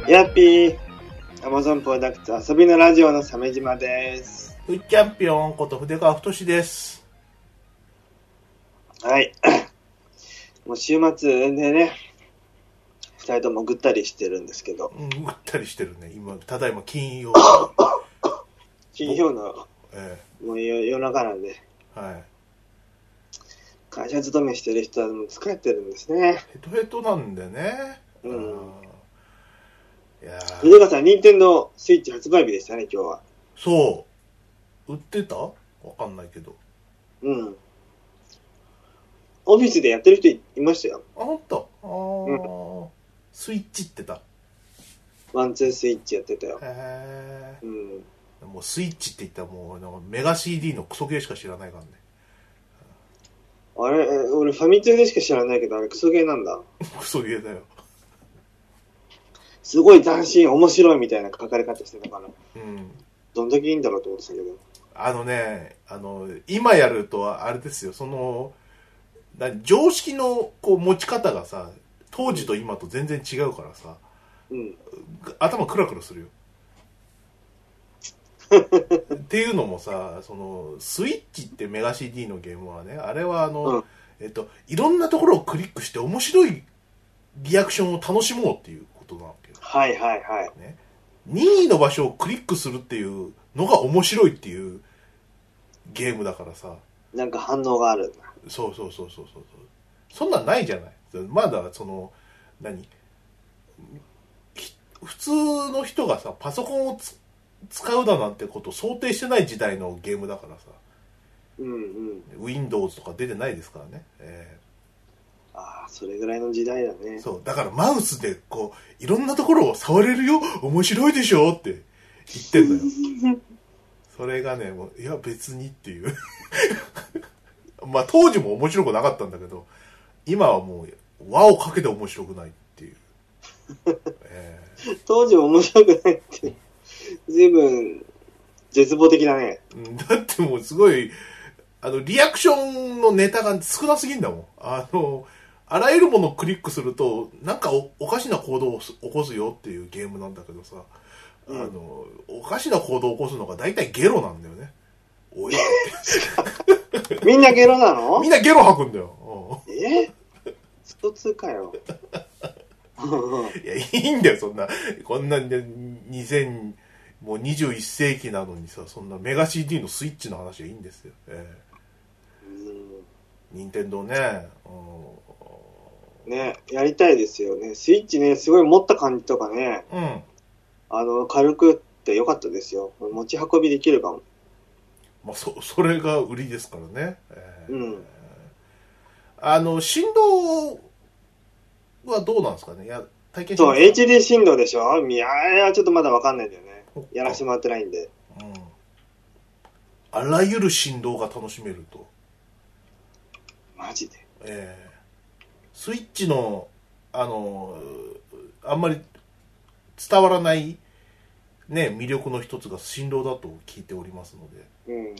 ヤッピー、アマゾンプロダクツ遊びのラジオの鮫島です。 うっチャンピオンこと筆川太です。 はい。もう週末でね、二人ともぐったりしてるんですけど。 ぐったりしてるね。ただいま金曜金曜の、もう夜中なんで。 はい。 会社勤めしてる人はもう疲れてるんですね。 ヘトヘトなんでね。 いやー。筆川さん、任天堂スイッチ発売日でしたね、今日は。 そう。売ってた？わかんないけど。 オフィスでやってる人いましたよ。 あ、ほんと？スイッチってた。 ワンツースイッチやってたよ。 へー。もうスイッチって言ったらもうメガ CD のクソゲーしか知らないからね。 あれ、俺ファミ通でしか知らないけど、あれクソゲーなんだ。 クソゲーだよ。 すごい斬新、面白いみたいな書かれ方してたから。どんだけいいんだろうと思ってたけど。 今やるとあれですよ、常識のこう持ち方がさ、当時と今と全然違うからさ、頭クラクラするよ。っていうのもさ、スイッチってメガ CD のゲームはね、あれはいろんなところをクリックして面白いリアクションを楽しもうっていうことなわけよ。 はいはいはい。 ね、任意の場所をクリックするっていうのが面白いっていうゲームだからさ。 なんか反応があるんだ。 そう。そんなんないじゃない。まだ普通の人がさ、パソコンを使うだなんてことを想定してない時代のゲームだからさ。Windows とか出てないですからね。 ああ、それぐらいの時代だね。 そう。だからマウスでこう、いろんなところを触れるよ、面白いでしょって言ってんのよ。それがね、もう、いや別にっていう。まあ当時も面白くなかったんだけど、今はもう輪をかけて面白くないっていう。 当時も面白くないって、随分絶望的だね。 だってもうすごい、リアクションのネタが少なすぎんだもん。あらゆるものをクリックすると、なんかおかしな行動を起こすよっていうゲームなんだけどさ、おかしな行動を起こすのが大体ゲロなんだよね。おやって。 みんなゲロなの？ みんなゲロ吐くんだよ。 スト2かよ。 いや、いいんだよ、こんなもう21世紀なのにさ、そんなメガ CD のスイッチの話はいいんですよ。任天堂ね。 ね、やりたいですよね。スイッチね、すごい持った感じとかね。軽くって良かったですよ。持ち運びできるかも。 まあ、それが売りですからね。振動はどうなんですかね。体験しそう、HD 振動でしょ。いや、ちょっとまだわかんないんだよね。やらせてもらってないんで。 あらゆる振動が楽しめると。 マジで。 スイッチのあんまり伝わらないね魅力の一つが振動だと聞いておりますので。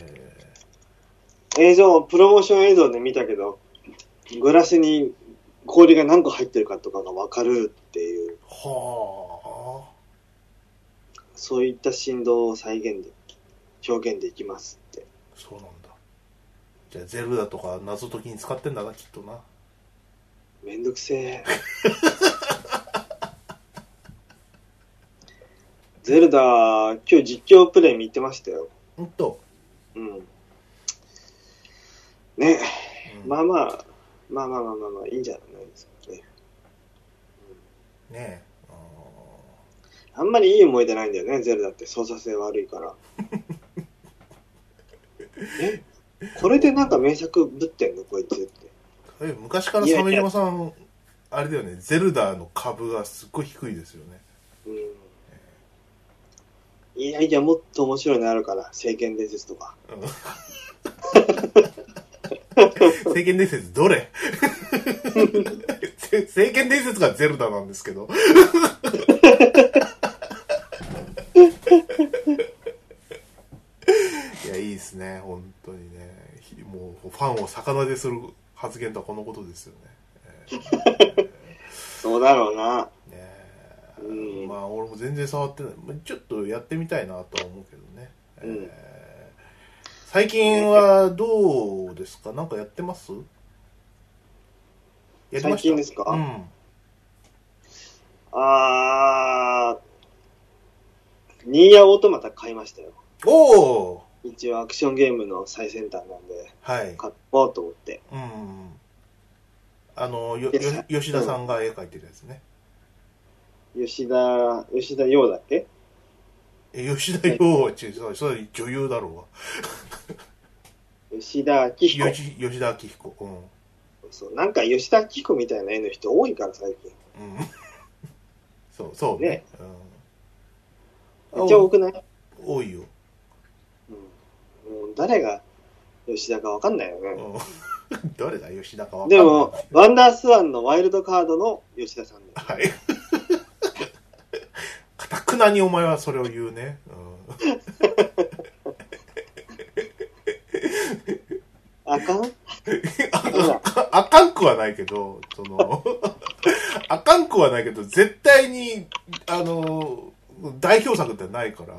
プロモーション映像で見たけど、グラスに氷が何個入ってるかとかが分かるっていう。 はあ。 そういった振動を表現できますって。 そうなんだ。じゃあゼルダとか謎解きに使ってんだな、きっとな。 めんどくせえ。ゼルダ、今日実況プレイ見てましたよ。ね、まあいいんじゃないですかね。 ねあんまりいい思い出ないんだよね、ゼルダって操作性悪いから。これでなんか名作ぶってんのこいつって。 昔から鮫島さん、あれだよね、ゼルダの株がすっごい低いですよね。 いや、もっと面白いのあるから、聖剣伝説とか。 聖剣伝説どれ？聖剣伝説がゼルダなんですけど。いや、いいですね、本当にね。もうファンを逆なでする発言とはこのことですよね。 そうだろうな。 まあ俺も全然触ってない。ちょっとやってみたいなとは思うけどね。最近はどうですか？なんかやってます？やりました？ 最近ですか？ニーヤオートマタ買いましたよ。 おー！ 一応アクションゲームの最先端なんで、 はい。 買おうと思って。 吉田さんが絵描いてるやつね。 吉田洋だっけ？ 吉田洋は違う、それ女優だろうが。 吉田明彦。 吉田明彦。 そう、なんか吉田明彦みたいな絵の人多いから最近。 そうね。 めっちゃ多くない？ 多いよ。 もう誰が吉田かわかんないよね。 誰が吉田かわかんない。でも、ワンダースワンのワイルドカードの吉田さんです。 はい。かたくなにお前はそれを言うね。 あかん？ あかんくはないけど、あかんくはないけど、絶対に、代表作ってないから。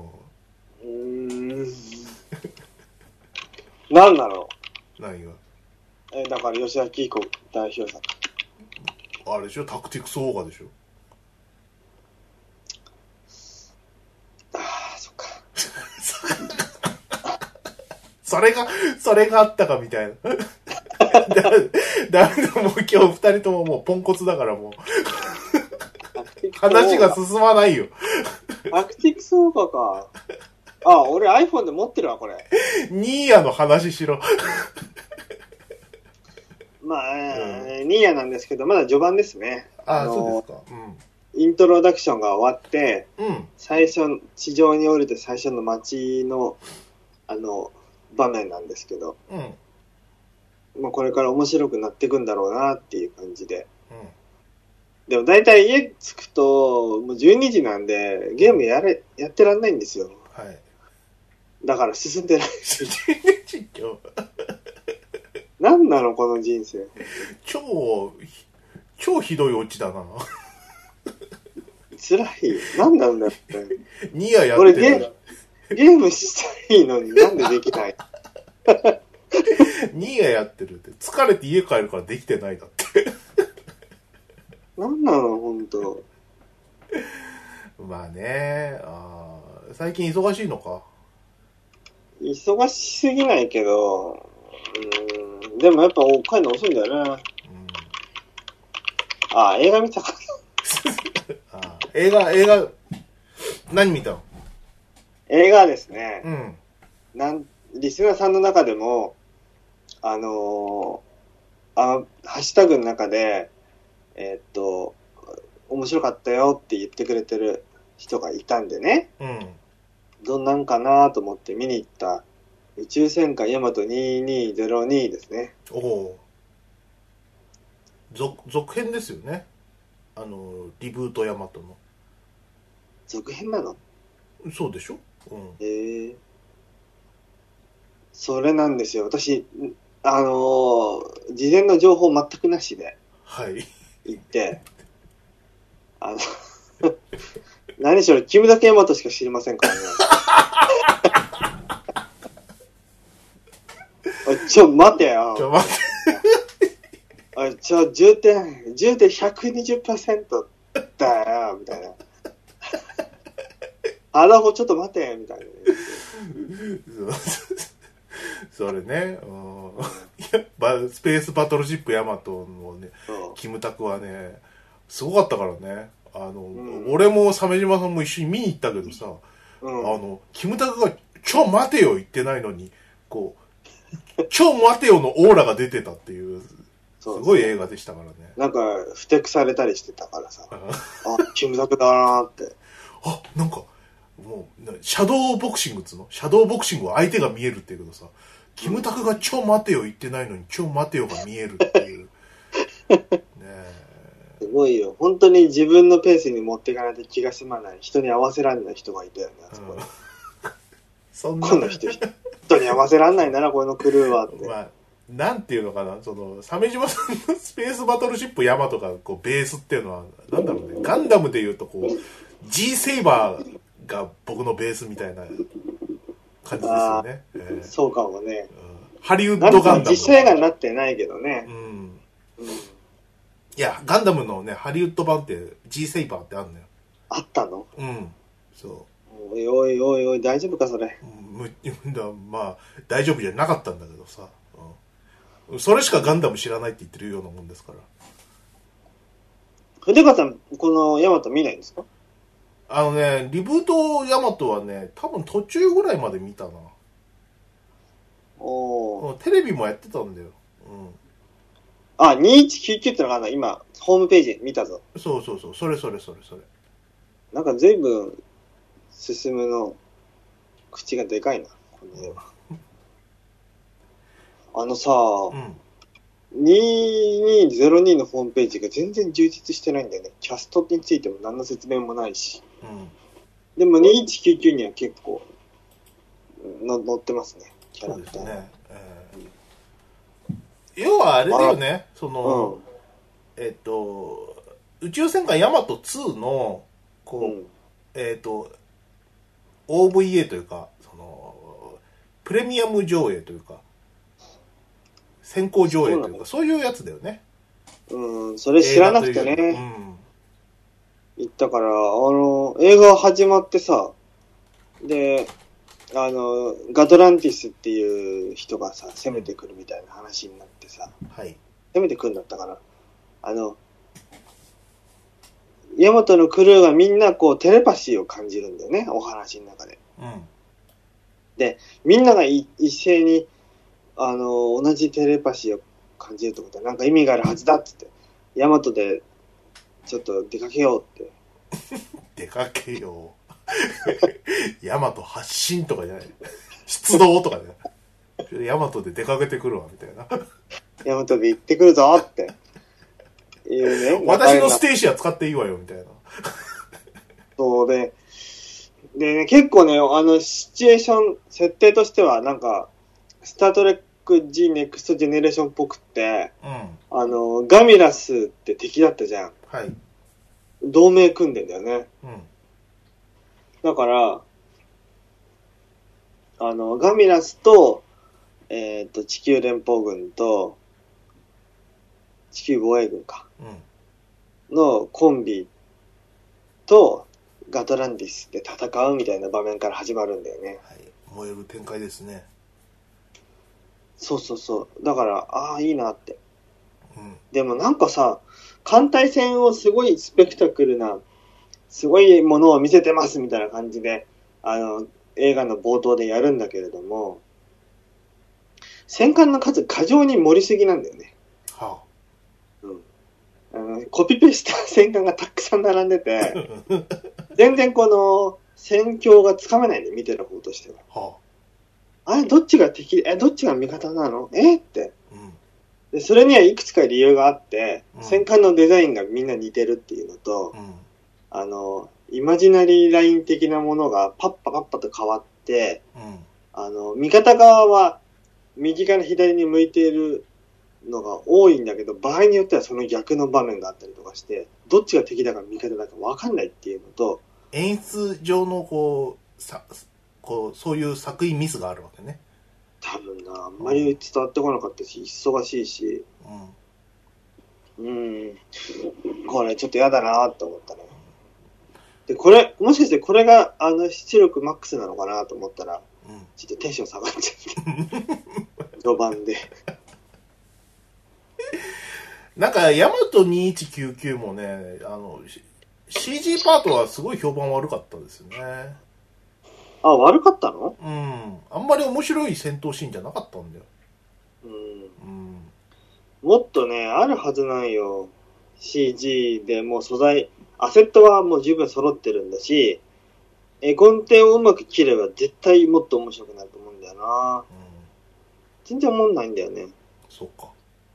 なんだろう？何が？ だから吉田明彦代表作。 あれでしょ？タクティクスオーガでしょ？ そっか。 それがあったかみたいな。だめだ、もう今日二人とももうポンコツだからもう。話が進まないよ。 タクティクスオーガか。俺 iPhone で持ってるわ、これ。 ニーヤの話しろ。 まあ、ニーヤなんですけど、まだ序盤ですね。 そうですか。 イントロダクションが終わって、最初、地上に降りて最初の街の、場面なんですけど、まあこれから面白くなっていくんだろうなっていう感じで。でも大体家着くと、もう12時なんで、ゲームやってらんないんですよ。 はい。 だから進んでない。何なのこの人生。 超ひどいオチだな。 辛い。何なんだって。 ニヤやってる。 俺ゲームしたいのになんでできない？ ニヤやってるって。疲れて家帰るからできてないだって。 何なのほんと。 まあね、最近忙しいのか。 忙しすぎないけど、でもやっぱ帰るの遅いんだよね。映画見たかな。映画、何見たの？ 映画ですね。リスナーさんの中でも、ハッシュタグの中で、面白かったよって言ってくれてる人がいたんでね。どんなんかなと思って見に行った宇宙戦艦ヤマト2202ですね。 続編ですよね。リブートヤマトの。 続編なの？ そうでしょ？ それなんですよ。私、事前の情報全くなしで。行って、何しろ、キムタクヤマトしか知りませんからね。待てよ。重点 120% だよ、みたいな。ちょっと待て、みたいな。 それね、スペースバトルシップヤマトのね、キムタクはね、すごかったからね。俺も鮫島さんも一緒に見に行ったけどさ、キムタクがちょ待てよ言ってないのに、ちょ待てよのオーラが出てたっていう、すごい映画でしたからね。 なんか、ふてくされたりしてたからさ、キムタクだなーって。 なんか、もう、シャドーボクシングっつうの？シャドーボクシングは相手が見えるっていうけどさ、キムタクがちょ待てよ言ってないのに、ちょ待てよが見えるっていう。 すごいよ。本当に自分のペースに持っていかないと気が済まない。人に合わせられない人がいたよね、あそこに。この人に合わせられないなら、このクルーはって。 なんていうのかな、その、鮫島さんのスペースバトルシップヤマトが、こう、ベースっていうのは、なんだろうね、ガンダムで言うと、こう、G セイバーが僕のベースみたいな感じですよね。 そうかもね。 ハリウッドガンダム。 実写映画になってないけどね。 いや、ガンダムのね、ハリウッド版って G セイバーってあるのよ。 あったの？ そう。 おいおいおいおい、大丈夫かそれ。 まあ、大丈夫じゃなかったんだけどさ。それしかガンダム知らないって言ってるようなもんですから。 筆川さん、このヤマト見ないんですか？ リブートヤマトはね、多分途中ぐらいまで見たな。テレビもやってたんだよ。 2199ってのがあるの、今、ホームページ見たぞ。 そう。それ。 なんか随分、進むの、口がでかいな、この絵は。2202のホームページが全然充実してないんだよね。キャストについても何の説明もないし。でも2199には結構載ってますね、キャラクター。そうですね。 要はあれだよね、その、宇宙戦艦ヤマト2の、こう、OVA というか、その、プレミアム上映というか、先行上映というか、そういうやつだよね。 それ知らなくてね。言ったから、映画始まってさ、で、ガトランティスっていう人がさ、攻めてくるみたいな話になってさ、攻めてくるんだったから、ヤマトのクルーがみんなこうテレパシーを感じるんだよね、お話の中で。で、みんなが一斉に、同じテレパシーを感じるってことはなんか意味があるはずだって言って、ヤマトでちょっと出かけようって。 出かけよう。ヤマト発進とかじゃない。出動とかじゃない。ヤマトで出かけてくるわ、みたいな。 ヤマトで行ってくるぞって。いうね。 私のステーシア使っていいわよ、みたいな。 そうで、ね、結構ね、シチュエーション、設定としては、なんか、スタートレック G ネクストジェネレーションっぽくって、ガミラスって敵だったじゃん。同盟組んでんだよね。だから、ガミラスと、地球連邦軍と、地球防衛軍か。のコンビと、ガトランディスで戦うみたいな場面から始まるんだよね。 燃える展開ですね。 そう。だから、いいなって。でもなんかさ、艦隊戦をすごいスペクタクルな、すごいものを見せてますみたいな感じで、映画の冒頭でやるんだけれども、戦艦の数過剰に盛りすぎなんだよね。コピペした戦艦がたくさん並んでて、全然この戦況がつかめないね、見てる方としては。あれ、どっちが敵、どっちが味方なのって。で、それにはいくつか理由があって、戦艦のデザインがみんな似てるっていうのと、イマジナリーライン的なものがパッパと変わって、味方側は右から左に向いているのが多いんだけど、場合によってはその逆の場面があったりとかして、どっちが敵だか味方だか分かんないっていうのと、 演出上のこうそういう作品ミスがあるわけね。 多分な、あんまり伝わってこなかったし、忙しいし、これちょっと嫌だなと思ったね。で、これ、もしかしてこれが出力マックスなのかなと思ったら、ちょっとテンション下がっちゃって、序盤で。 なんか、ヤマト2199もね、CG パートはすごい評判悪かったですよね。 悪かったの？ あんまり面白い戦闘シーンじゃなかったんだよ。 もっとね、あるはずなんよ。CG でもう素材、アセットはもう十分揃ってるんだし、絵コンテをうまく切れば絶対もっと面白くなると思うんだよな。全然思んないんだよね。 そうか。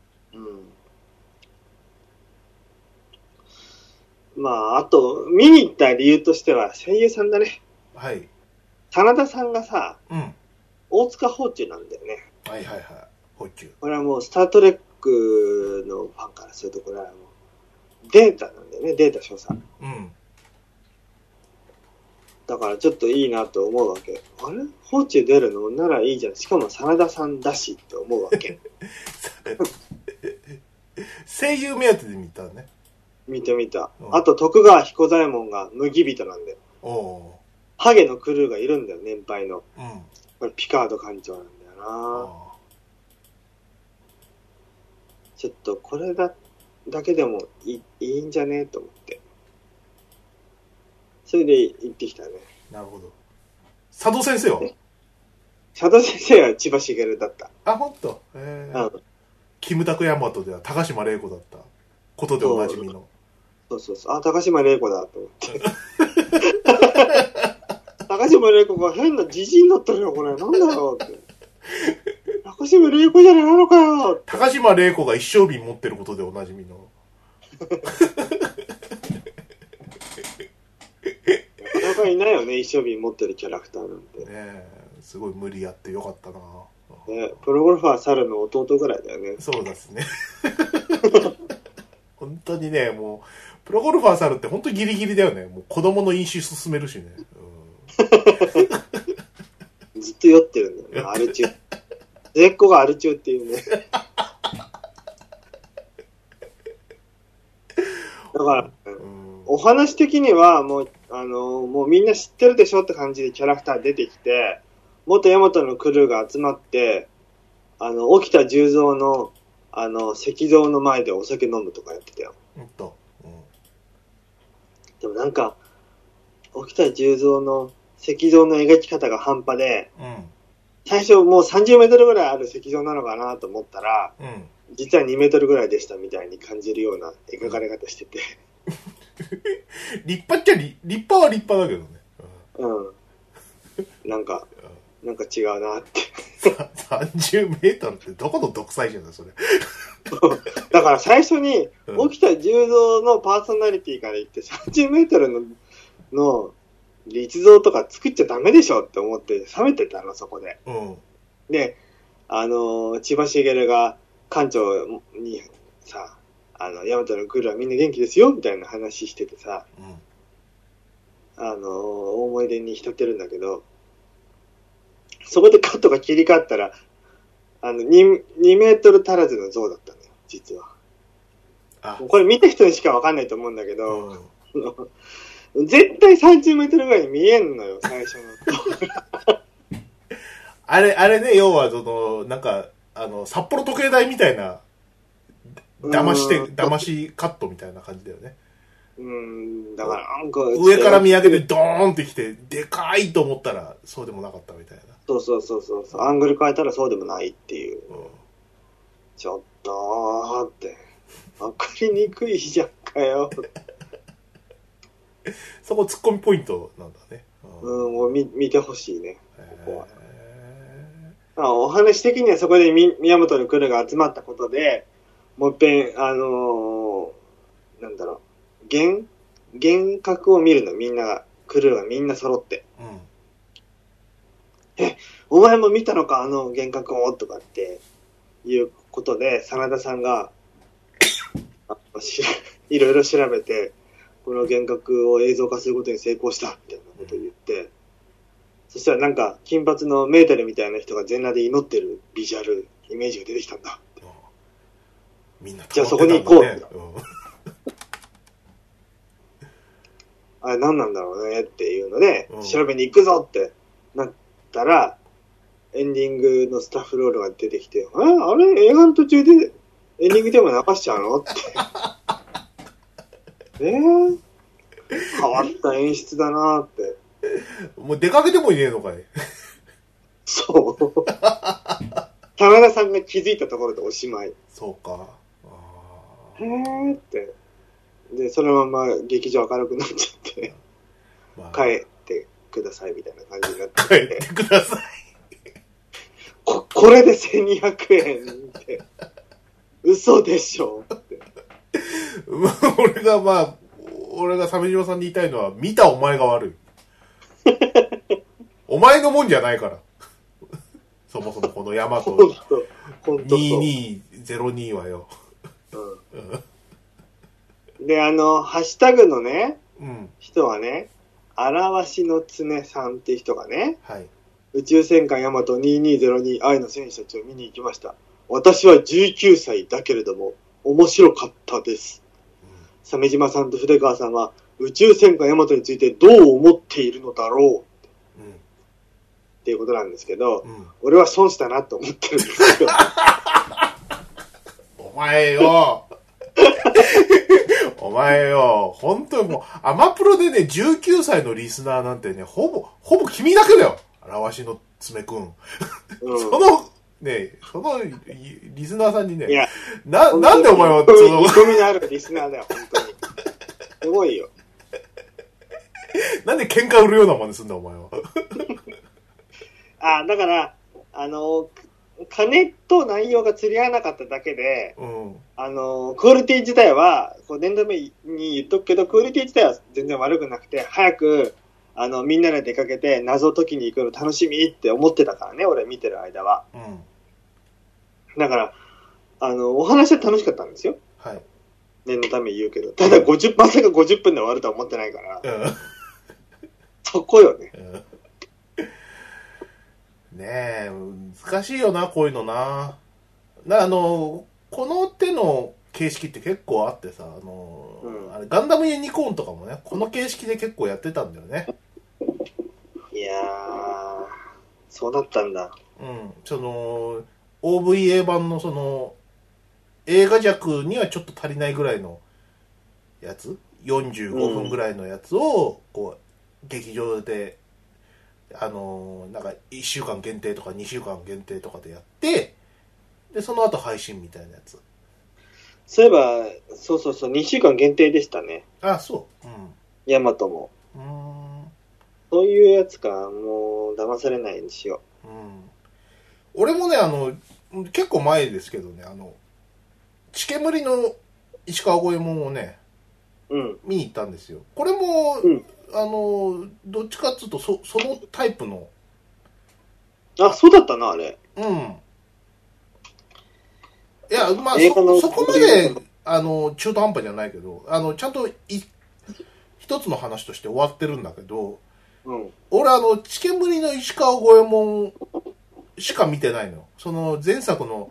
あと、見に行った理由としては声優さんだね。真田さんがさ、大塚芳忠なんだよね。 ホイチュウ。 これはもうスタートレックのファンからすると、これはもうデータなんだよね、データ所作。うん。だからちょっといいなと思うわけ。あれホイチュウ出るのならいいじゃん。しかも真田さんだしって思うわけ。 声優目当てで見たね。 見た。あと徳川彦左衛門が麦人なんだよ。ハゲのクルーがいるんだよ、年配の。うん、これピカード艦長なんだよな。ちょっとこれだけでもいいんじゃねえと思って。それで行ってきたね。 なるほど。佐渡先生は佐渡先生は千葉茂だった。 あ、ほんと。キムタクヤマトでは高島玲子だったことでおなじみの。 そう。あ、高島玲子だと思って。高島玲子が変な自信になったよ、これ。なんだろうって。高島玲子じゃないのかよ。 高島玲子が一升瓶持ってることでおなじみの。 なかなかいないよね、一升瓶持ってるキャラクターなんて。ねえ、すごい無理やってよかったな。 ね、プロゴルファー猿の弟ぐらいだよね。 そうですね。本当にね、もう、プロゴルファー猿って本当にギリギリだよね。もう子供の飲酒進めるしね。 ずっと酔ってるんだよね、アル中。根っこがアル中っていうね。だから、お話的にはもう、もうみんな知ってるでしょって感じでキャラクター出てきて、元ヤマトのクルーが集まって、沖田十三の、石像の前でお酒飲むとかやってたよ。でもなんか、沖田十三の石像の描き方が半端で、最初もう30メートルぐらいある石像なのかなと思ったら、実は2メートルぐらいでしたみたいに感じるような描かれ方してて。 立派っちゃ立派は立派だけどね。 なんか違うなって。 30メートルってどこの独裁者だよ、それ。 だから最初に、沖田十三のパーソナリティから言って30メートルの立像とか作っちゃダメでしょって思って冷めてたの、そこで。で、千葉茂が館長にさ、ヤマトのクールはみんな元気ですよみたいな話しててさ、思い出に浸ってるんだけど、そこでカットが切り替わったら、2メートル足らずの像だったのよ、実は。これ見た人にしかわかんないと思うんだけど、絶対30メートルぐらいに見えんのよ、最初の。 あれね、要は、なんか、札幌時計台みたいな、騙しカットみたいな感じだよね。 だからなんか上から見上げてドーンってきてでかいと思ったらそうでもなかったみたいな。 そうアングル変えたらそうでもないっていう、ちょっとーって分かりにくいじゃんかよ。 そこツッコミポイントなんだね。 もう見てほしいね、ここは。お話的にはそこで宮本のクルーが集まったことでもう一遍なんだろう、幻覚を見るの、みんなが、クルーがみんな揃って。お前も見たのか、幻覚をとかっていうことで、真田さんが、いろいろ調べて、この幻覚を映像化することに成功した、みたいなことを言って、そしたらなんか、金髪のメーテルみたいな人が全裸で祈ってるビジュアル、イメージが出てきたんだ。 みんな、 じゃあそこに行こうって。あれ何なんだろうねっていうので、調べに行くぞってなったら、エンディングのスタッフロールが出てきて、あれ映画の途中でエンディングでも流しちゃうのって。変わった演出だなって。 もう出かけてもいねえのかい。 そう。田中さんが気づいたところでおしまい。 そうか。 って。で、そのまま劇場明るくなっちゃって、帰ってくださいみたいな感じになって。 帰ってください。 これで1200円って、嘘でしょって。 俺が鮫島さんに言いたいのは、見たお前が悪い。お前のもんじゃないから。 そもそもこのヤマト2202はよ。 うん。で、ハッシュタグのね、人はね、荒わしの常さんっていう人がね、はい、宇宙戦艦ヤマト2202愛の戦士たちを見に行きました。私は19歳だけれども、面白かったです。鮫島さんと筆川さんは、宇宙戦艦ヤマトについてどう思っているのだろう、っていうことなんですけど、俺は損したなと思ってるんですけど。 お前よ。お前よ。本当にもう、アマプロでね、19歳のリスナーなんてね、ほぼ君だけだよ。荒わしの爪くん。そのリスナーさんにね、いや、なんでお前は、 見込みのあるリスナーだよ、本当に。すごいよ。 なんで喧嘩売るような真似すんだ、お前は。 だから、金と内容が釣り合わなかっただけで、クオリティ自体は、念のために言っとくけど、クオリティ自体は全然悪くなくて、早く、みんなで出かけて謎解きに行くの楽しみって思ってたからね、俺見てる間は。だから、お話は楽しかったんですよ。はい。念のために言うけど。ただまさか50分で終わるとは思ってないから。そこよね。 ねえ、難しいよな、こういうのな。この手の形式って結構あってさ、あれガンダムユニコーンとかもね、この形式で結構やってたんだよね。 いやー、そうだったんだ。 OVA 版の映画尺にはちょっと足りないぐらいのやつ、45分ぐらいのやつを、こう、劇場で、なんか1週間限定とか2週間限定とかでやって、で、その後配信みたいなやつ。 そういえば、そう、2週間限定でしたね。 あ、そう。 ヤマトも。そういうやつか、もう、騙されないにしよう。 俺もね、結構前ですけどね、チケムリの石川五右衛門をね、見に行ったんですよ。これも、どっちかっつうと、そのタイプの。 あ、そうだったな、あれ。 いや、まあ、そこまで、中途半端じゃないけど、ちゃんと一つの話として終わってるんだけど、俺、チケムリの石川五右衛門しか見てないの。その前作の、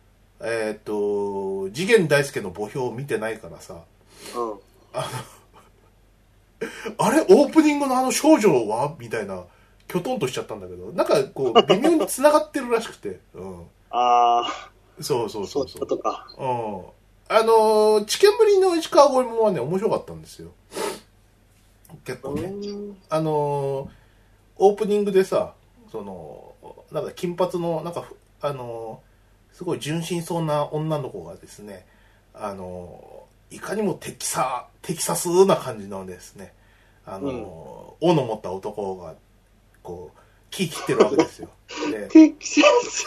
次元大介の墓標を見てないからさ、あれオープニングの少女はみたいな、きょとんとしちゃったんだけど、なんかこう、微妙に繋がってるらしくて。そう。そうとか。 チケムリの石川五右衛門はね、面白かったんですよ。結構ね。オープニングでさ、なんか金髪の、なんか、すごい純真そうな女の子がですね、いかにもテキサスな感じのですね、斧持った男が、こう、木切ってるわけですよ。 テキサス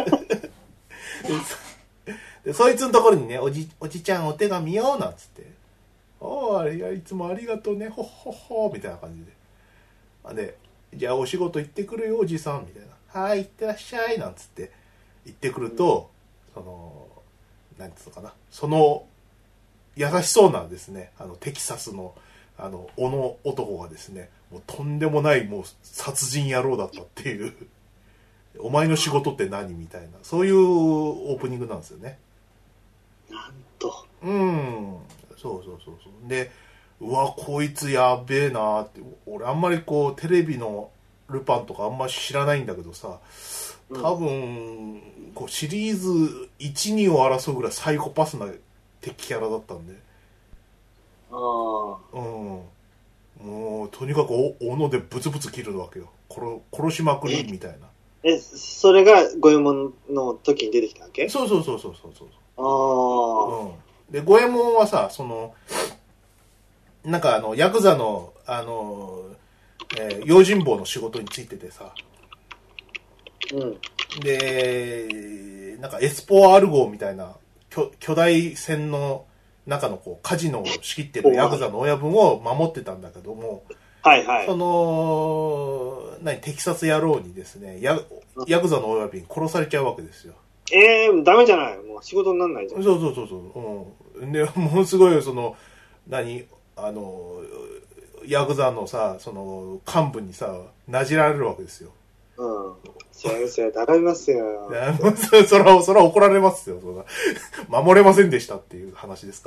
でそいつのところにね、おじちゃんお手紙よ、なんつって、いや、いつもありがとうね、ほっほっほ、みたいな感じで。で、じゃあお仕事行ってくるよ、おじさん、みたいな。はい、行ってらっしゃい、なんつって、行ってくると、なんつうのかな、優しそうなんですね、テキサスの、斧男がですね、もうとんでもない、もう殺人野郎だったっていう、お前の仕事って何みたいな、そういうオープニングなんですよね。 なんと。 そう。で、うわ、こいつやべえなって、俺あんまりこう、テレビのルパンとかあんまり知らないんだけどさ、多分、こうシリーズ1、2を争うぐらいサイコパスな敵キャラだったんで。もう、とにかく斧でブツブツ切るわけよ。殺しまくりみたいな。 それが五右衛門の時に出てきたわけ？ そう。で、五右衛門はさ、なんかヤクザの、用心棒の仕事についててさ、で、なんかエスポアル号みたいな巨大船の中のこうカジノを仕切ってるヤクザの親分を守ってたんだけども、 はいはい。 テキサス野郎にですね、ヤクザの親分に殺されちゃうわけですよ。 ダメじゃない。もう仕事になんないじゃん。 そう。で、ものすごい、ヤクザのさ、幹部にさ、なじられるわけですよ。 先生、頼みますよ。 そら怒られますよ。守れませんでしたっていう話ですから。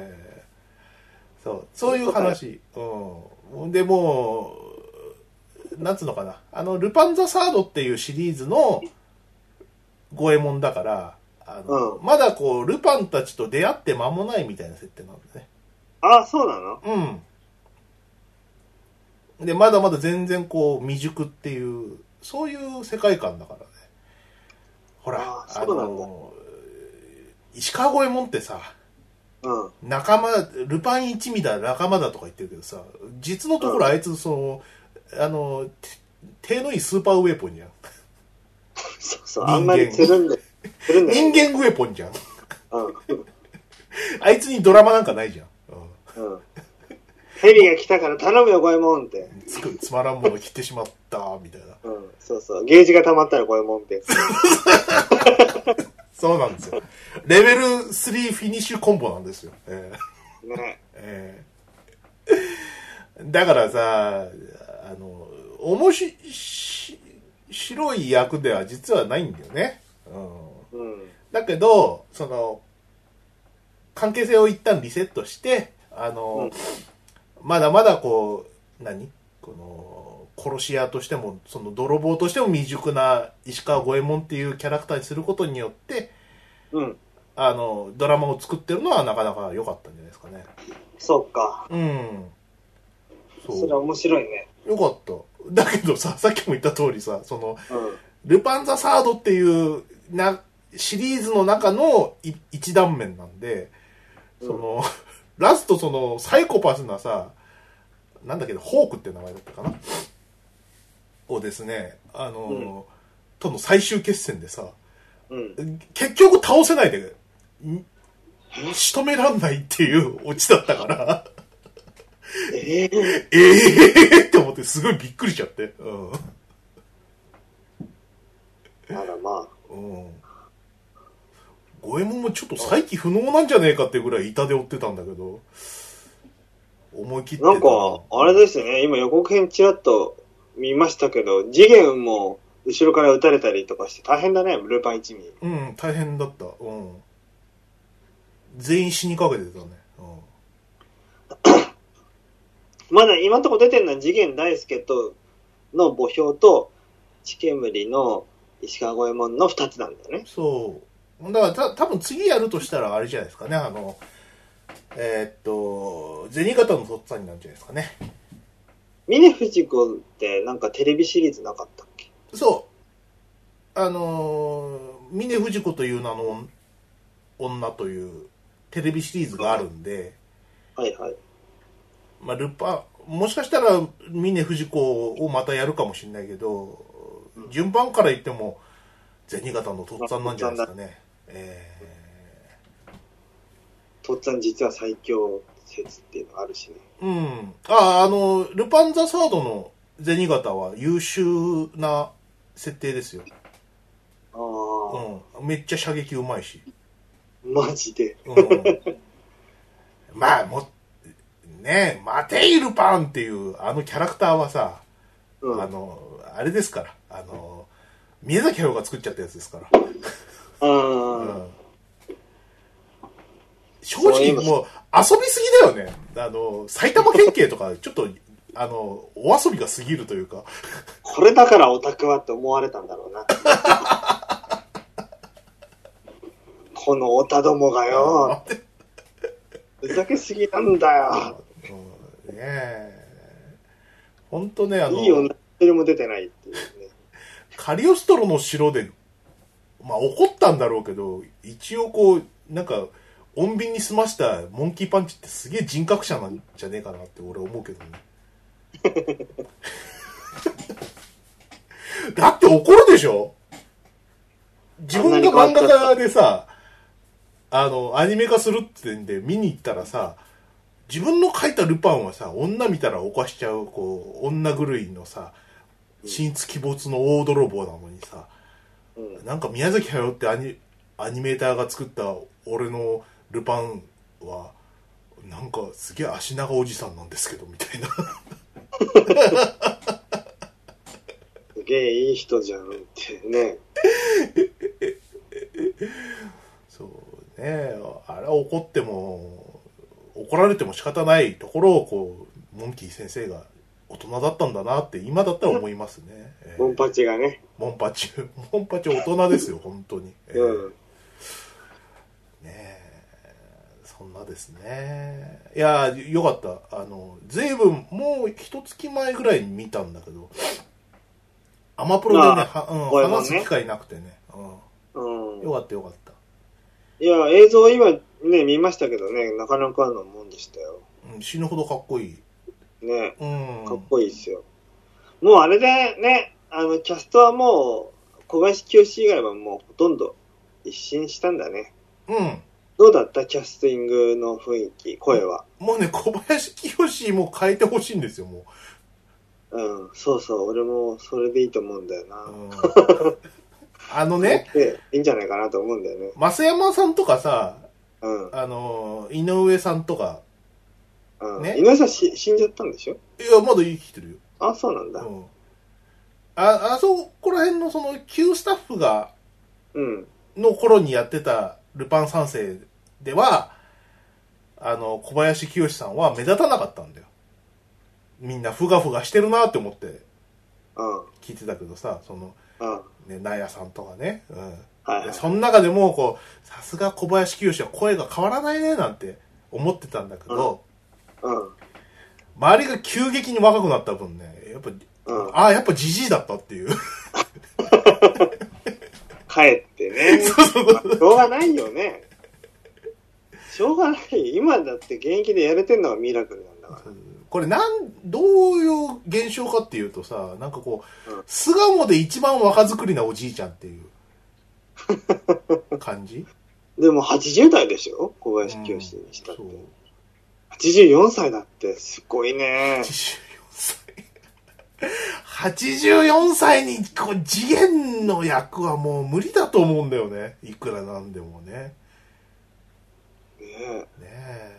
そういう話。で、もう、なんつうのかな。ルパンザサードっていうシリーズの五右衛門だから、まだルパンたちと出会って間もないみたいな設定なんだね。 あ、そうなの？ で、まだまだ全然未熟っていう、そういう世界観だからね。ほら、石川五右衛門ってさ、仲間、ルパン一味だ、仲間だとか言ってるけどさ、実のところあいつ、手のいいスーパーウェポンじゃん。 そう、あんまりつるんで。 人間ウェポンじゃん。あいつにドラマなんかないじゃん。 ヘリが来たから頼むよ、五右衛門って。 つまらんもの切ってしまった、みたいな。 そう。ゲージが溜まったら五右衛門って。 そうなんですよ。レベル3フィニッシュコンボなんですよ。だからさ、白い役では実はないんだよね。だけど、関係性を一旦リセットして、まだまだ殺し屋としても、泥棒としても未熟な石川五右衛門っていうキャラクターにすることによって、ドラマを作ってるのはなかなか良かったんじゃないですかね。 そうか。それは面白いね。 よかった。だけどさっきも言った通りさ、ルパンザサードっていうシリーズの中の一段面なんで、ラストサイコパスなさ、なんだけど、ホークって名前だったかなをですね、との最終決戦でさ、結局倒せないで、仕留めらんないっていうオチだったから、って思ってすごいびっくりしちゃって。 あらまあ。 五右衛門もちょっと再起不能なんじゃねえかっていうぐらい痛手負ってたんだけど、思い切って。 なんか、あれですね、今予告編ちらっと見ましたけど、次元も後ろから撃たれたりとかして大変だね、ルパン一味。 大変だった。全員死にかけてたね。 まだ今んとこ出てるのは次元大介との墓標と、血煙の石川五右衛門の2つなんだよね。 そう。だから多分次やるとしたらあれじゃないですかね、銭形のとっつぁんになるんじゃないですかね。 峰不二子ってなんかテレビシリーズなかったっけ？ そう。峰不二子という名の女というテレビシリーズがあるんで、まあ、ルパン、もしかしたら峰不二子をまたやるかもしれないけど、順番から言っても銭形のとっつぁんなんじゃないですかね。 とっつぁん実は最強説っていうのがあるしね。 ルパンザサードの銭形は優秀な設定ですよ。めっちゃ射撃うまいし。 マジで。 まあ、ねえ、待ていルパンっていうあのキャラクターはさ、あれですから、宮崎駿が作っちゃったやつですから。正直もう遊びすぎだよね。埼玉県警とかちょっとお遊びが過ぎるというか。 これだからオタクはって思われたんだろうな。このオタどもがよ。ふざけすぎなんだよ。 ねえ。ほんとね、 いい女一人も出てないっていうね。 カリオストロの城で、まあ怒ったんだろうけど、一応なんか、穏便に済ましたモンキーパンチってすげえ人格者なんじゃねえかなって俺思うけどね。だって怒るでしょ？自分が漫画家でさ、アニメ化するってんで見に行ったらさ、 自分の書いたルパンはさ、女見たら犯しちゃう、こう、女狂いのさ、神出鬼没の大泥棒なのにさ、なんか宮崎駿ってアニメーターが作った俺のルパンは、なんかすげえ足長おじさんなんですけど、みたいな。 すげえいい人じゃんってね。 そうね、あれは怒っても、怒られても仕方ないところを、こう、モンキー先生が大人だったんだなって今だったら思いますね。 モンパチがね。 モンパチ大人ですよ、本当に。ねえ、そんなですね。いや、よかった。随分、もう一月前ぐらいに見たんだけど、アマプロでね、話す機会なくてね。よかったよかった。 いや、映像今ね、見ましたけどね、なかなかのもんでしたよ。 死ぬほどかっこいい。 ね、かっこいいですよ。もうあれでね、キャストはもう、小林清志以外はもうほとんど一新したんだね。どうだったキャスティングの雰囲気、声は。 もうね、小林清志も変えてほしいんですよ、もう。そうそう、俺もそれでいいと思うんだよな。いいんじゃないかなと思うんだよね。 増山さんとかさ、井上さんとか、 井上さん死んじゃったんでしょ？ いや、まだ生きてるよ。 あ、そうなんだ。 あそこら辺のその旧スタッフが、の頃にやってたルパン三世では、小林清志さんは目立たなかったんだよ。みんなふがふがしてるなって思って、聞いてたけどさ、その、ね、納屋さんとかね。その中でも、こう、さすが小林清志は声が変わらないね、なんて思ってたんだけど、周りが急激に若くなった分ね、やっぱ、やっぱジジイだったっていう。 帰ってね。しょうがないよね。しょうがない。今だって現役でやれてんのがミラクルなんだから。 これどういう現象かっていうとさ、なんかこう、巣鴨で一番若作りなおじいちゃんっていう感じでも80代でしょ小林清志にしたって。84歳だってすごいね。 84歳にこう次元の役はもう無理だと思うんだよね。いくらなんでもね。ねえ。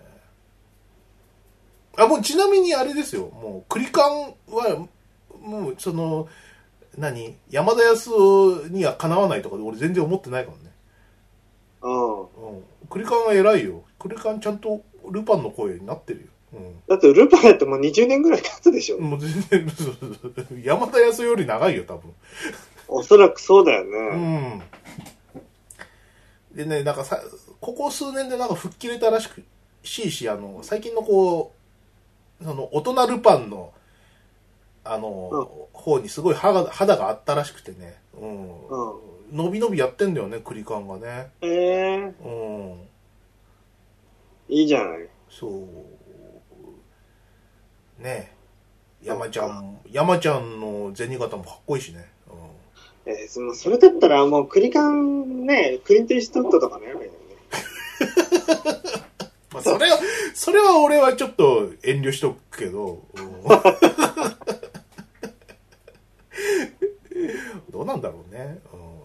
もうちなみにあれですよ。もうクリカンはもうその山田康夫にはかなわないとかで俺全然思ってないからね。クリカンは偉いよ。クリカンちゃんとルパンの声になってるよ。 だってルパンやってもう20年ぐらい経つでしょ。 もう全然山田康夫より長いよ多分。 おそらくそうだよね。 でね、なんかここ数年でなんか吹っ切れたらしいし、最近のこうその大人ルパンの方にすごい肌があったらしくてね。伸び伸びやってんだよね、クリカンがね。 いいじゃない。 そう。ねえ。山ちゃんの銭形もかっこいいしね。 それだったらもうクリカンね、クリント・イーストウッドとかのやめよね。 まあそれは俺はちょっと遠慮しとくけど。どうなんだろうね。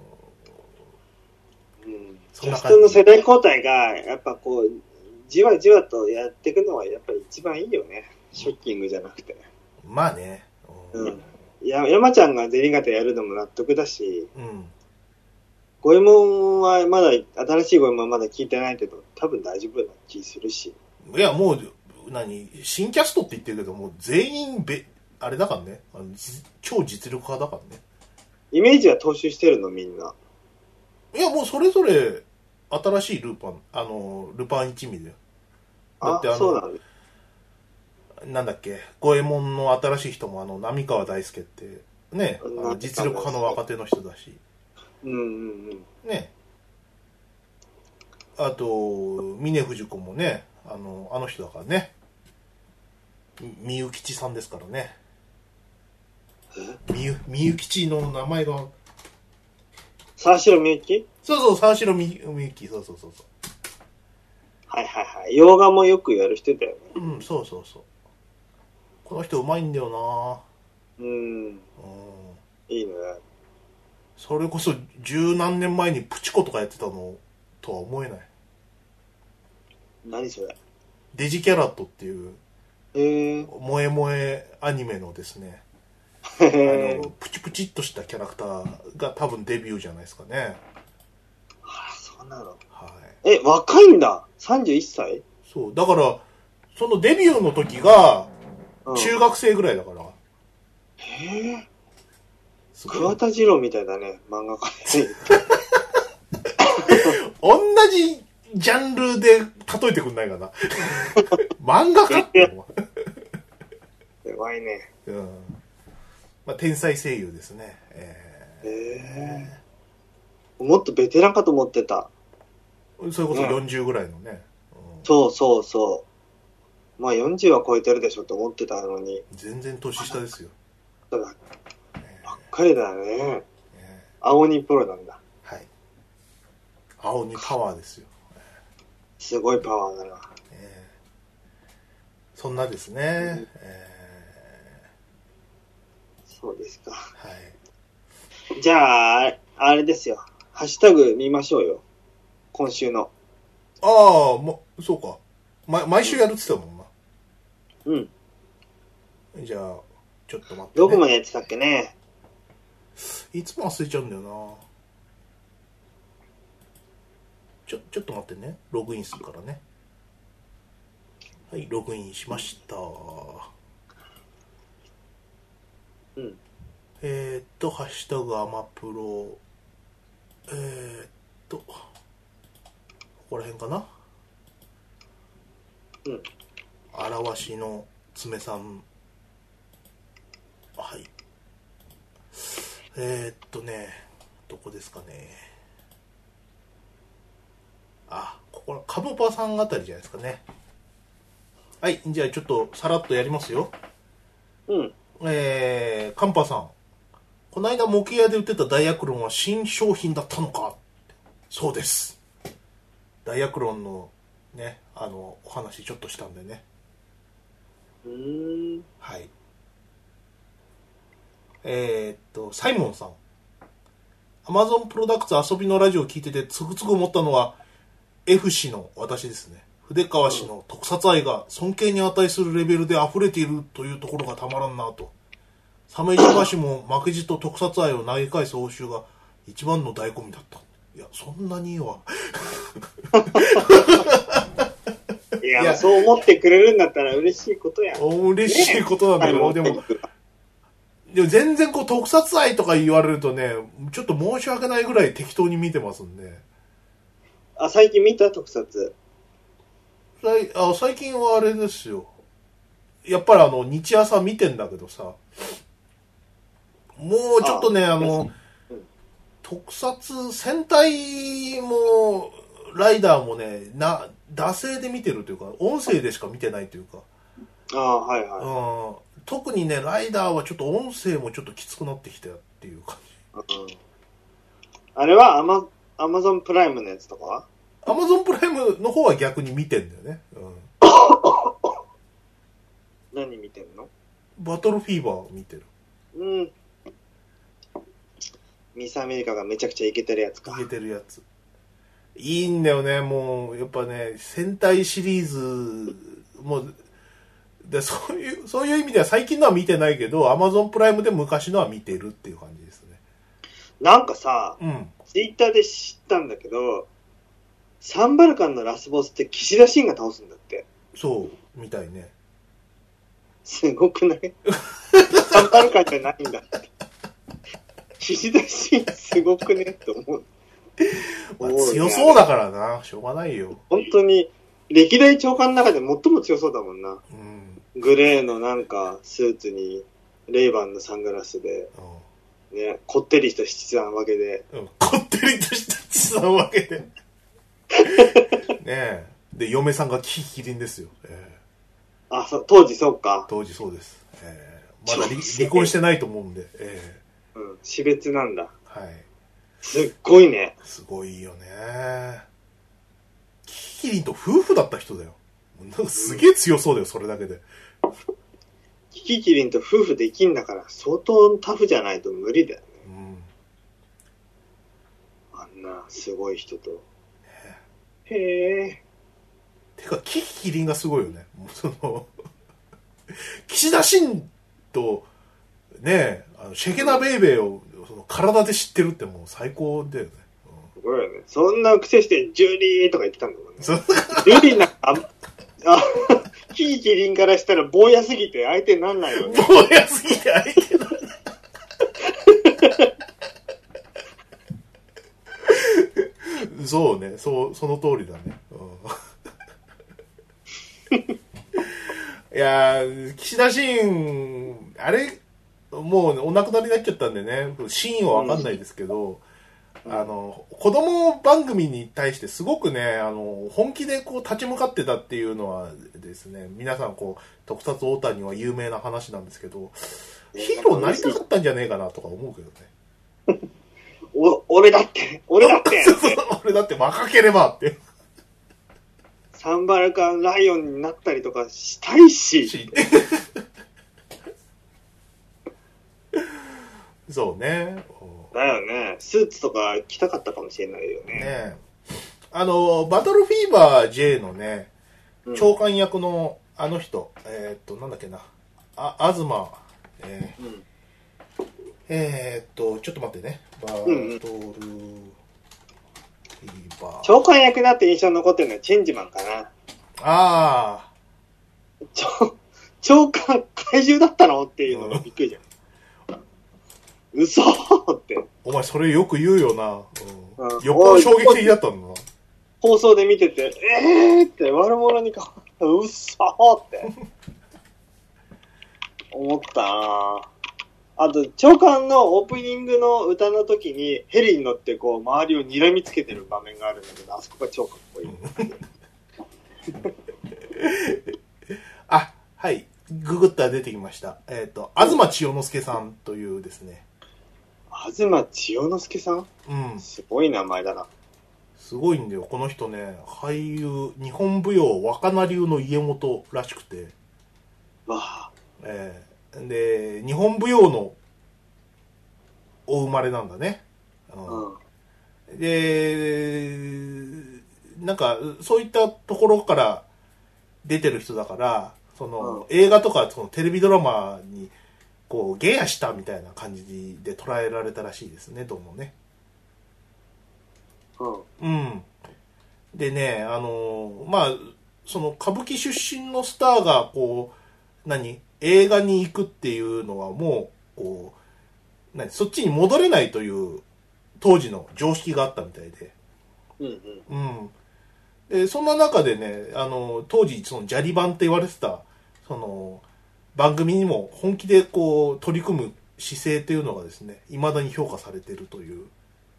キャストの世代交代がやっぱこうじわじわとやっていくのはやっぱり一番いいよね。ショッキングじゃなくて。 まあね。 山ちゃんが銭形やるのも納得だし、五右衛門はまだ新しい五右衛門はまだ聞いてないけど多分大丈夫な気するし。 いやもう新キャストって言ってるけどもう全員あれだからね、超実力派だからね。 イメージは踏襲してるのみんな。 いやもうそれぞれ新しいルパン一味だよ。だってそうなんだ。 なんだっけ、五右衛門の新しい人も浪川大輔ってね、実力派の若手の人だし。ね。あと峰不二子もね、あの人だからね。みゆきちさんですからね。みゆきちの名前が沢城みゆき？ そう沢城みゆき、そう。 はいはいはい。洋画もよくやる人だよね。 うん、そうそうそう。この人うまいんだよな。いいね。 それこそ十何年前にプチコとかやってたのとは思えない。 何それ？ デジキャラットっていう、萌え萌えアニメのですね、プチプチっとしたキャラクターが多分デビューじゃないですかね。 あ、そうなの。 はい。 若いんだ。31歳？ そう。だから、そのデビューの時が、中学生ぐらいだから。 桑田二郎みたいだね、漫画家で。 同じジャンルで例えてくんないかな。漫画家って。 やばいね。 まあ、天才声優ですね。 もっとベテランかと思ってた。 それこそ40ぐらいのね。 そうそうそう。まあ40は超えてるでしょと思ってたのに。 全然年下ですよ。 ばっかりだね。青鬼プロなんだ。 はい。青鬼パワーですよ。 すごいパワーだな。 そんなですね。 そうですか。 はい。 じゃあ、あれですよ。ハッシュタグ見ましょうよ。今週の。 ああ、そうか。毎週やるって言ってたもんな。じゃあ、ちょっと待って、ね。 どこまでやってたっけね。 いつも忘れちゃうんだよな。ちょっと待ってね。ログインするからね。はい、ログインしました。ハッシュタグアマプロ。ここら辺かな。あらわしの爪さん。はい。どこですかね。ここカボパさんあたりじゃないですかね。はい、じゃあちょっとさらっとやりますよ。カンパさん。この間模型屋で売ってたダイアクロンは新商品だったのか。そうです。ダイアクロンのね、お話ちょっとしたんでね。はい。サイモンさん。Amazon プロダクツ遊びのラジオを聞いててつぐつぐ思ったのは F 氏の私ですね。筆川氏の特撮愛が尊敬に値するレベルで溢れているというところがたまらんなと。鮫島氏も負けじと特撮愛を投げ返す応酬が一番の醍醐味だった。いや、そんなには。 いや、そう思ってくれるんだったら嬉しいことや。 嬉しいことなんだけど、でも全然特撮愛とか言われるとね、ちょっと申し訳ないぐらい適当に見てますんで。 最近見た特撮？ 最近はあれですよ。やっぱり日朝見てんだけどさ、もうちょっとね、特撮、戦隊も、ライダーもね、惰性で見てるというか、音声でしか見てないというか。 はいはい。特にね、ライダーはちょっと音声もちょっときつくなってきたっていう感じ。 あれはアマゾンプライムのやつとかは？ アマゾンプライムの方は逆に見てんだよね。 何見てんの？ バトルフィーバー見てる。 ミスアメリカがめちゃくちゃイケてるやつか。 イケてるやつ。いいんだよね、もう、やっぱね、戦隊シリーズ、もう、そういう意味では最近のは見てないけど、アマゾンプライムで昔のは見てるっていう感じですね。 なんかさ、ツイッターで知ったんだけど、サンバルカンのラスボスって岸田シンが倒すんだって。 そう、みたいね。 すごくないサンバルカンじゃないんだって。岸田シンすごくねって思う。 強そうだからな、しょうがないよ。 本当に、歴代長官の中で最も強そうだもんな。グレーのなんかスーツにレイバンのサングラスで、ね、こってりと七三分けで、 こってりとした七三分けでねえ、で嫁さんがキリンですよ。 当時そうか。 当時そうです。まだ離婚してないと思うんで。 死別なんだ。 はい。 すっごいね。 すごいよね。 キキリンと夫婦だった人だよ。なんかすげえ強そうだよ、それだけで。 キキキリンと夫婦できんだから相当タフじゃないと無理だよね。あんなすごい人と。へえ。 てか、キキキリンがすごいよね。もうその、岸田晋と、ね、シェケナベイベーをその体で知ってるってもう最高だよね。 すごいよね。そんな癖して、ジュリーとか言ってたんだもんね。ジュリーなんか、キキキリンからしたら坊やすぎて相手になんないよね。 坊やすぎて相手になんない。そうね、その通りだね。いやー、岸田晋、あれ、もうお亡くなりになっちゃったんでね、真はわかんないですけど、子供番組に対してすごくね、本気でこう立ち向かってたっていうのはですね、皆さんこう、特撮オータには有名な話なんですけど、ヒーローになりたかったんじゃねえかなとか思うけどね。 俺だって俺だって若ければって。 サンバルカンライオンになったりとかしたいし。 そうね。 だよね。スーツとか着たかったかもしれないよね。 ね、バトルフィーバー J のね、長官役のあの人、なんだっけな、東、ちょっと待ってね。バトルフィーバー。 長官役だって印象に残ってるのはチェンジマンかな。 ああ。 長官怪獣だったのっていうのがびっくりじゃん。嘘って。 お前それよく言うよな。よっぽど衝撃的だったんだな。 放送で見てて、って悪者にか、嘘って思ったな。あと、長官のオープニングの歌の時にヘリに乗ってこう周りを睨みつけてる場面があるんだけど、あそこが超かっこいい。 あ、はい。ググったら出てきました。東千代之助さんというですね。 東千代之助さん？すごい名前だな。 すごいんだよ。この人ね、俳優、日本舞踊若菜流の家元らしくて。 わで、日本舞踊のお生まれなんだね。で、なんか、そういったところから出てる人だから、その、映画とかそのテレビドラマに、こう、ゲヤしたみたいな感じで捉えられたらしいですね、どうもね。でね、まあ、その歌舞伎出身のスターが、こう、映画に行くっていうのはもう、こう、そっちに戻れないという当時の常識があったみたいで。で、そんな中でね、当時、そのジャリ版って言われてた、その、番組にも本気でこう、取り組む姿勢っていうのがですね、未だに評価されているという。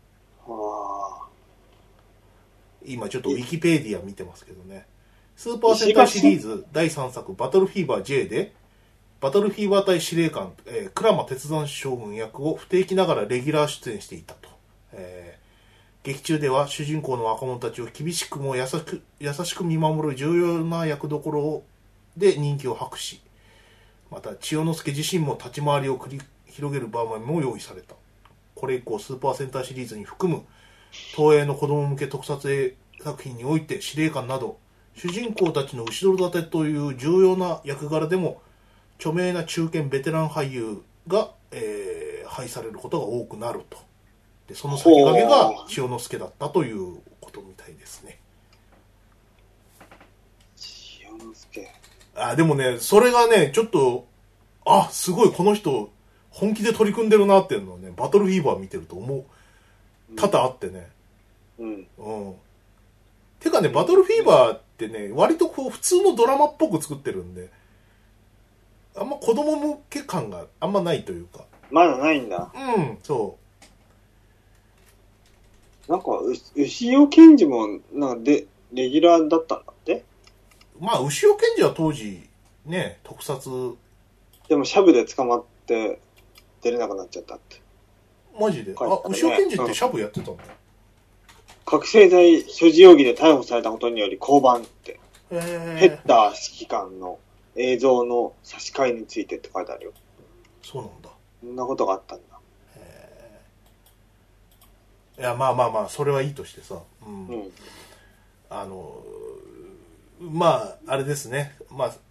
今ちょっとウィキペディア見てますけどね。スーパー戦隊シリーズ第3作バトルフィーバー J で、バトルフィーバー隊司令官、鞍馬鉄山将軍役を不定期ながらレギュラー出演していたと。劇中では主人公の若者たちを厳しくも優しく見守る重要な役どころで人気を博し、また千代之助自身も立ち回りを繰り広げる場面も用意された。これ以降スーパー戦隊シリーズに含む東映の子供向け特撮作品において司令官など主人公たちの後ろ盾という重要な役柄でも著名な中堅ベテラン俳優が、配されることが多くなると。でその先駆けが千代之助だったということみたいですね。 千代之助。 でもね、それがね、ちょっと、すごいこの人本気で取り組んでるなっていうのをね、バトルフィーバー見てると思う。多々あってね。てかね、バトルフィーバーってね、割とこう普通のドラマっぽく作ってるんで、あんま子供向け感があんまないというか。 まだないんだ。 そう。 なんか、牛尾健二も、レギュラーだったんだって？ まあ、牛尾健二は当時、ね、特撮。 でも、シャブで捕まって、出れなくなっちゃったって。 マジで？牛尾健二ってシャブやってたの？ 覚醒剤所持容疑で逮捕されたことにより降板って。ヘッダー指揮官の映像の差し替えについてって書いてあるよ。 そうなんだ。 そんなことがあったんだ。 いや、まあ、それはいいとしてさ。うん。うん、まあ、あれですね。まあ、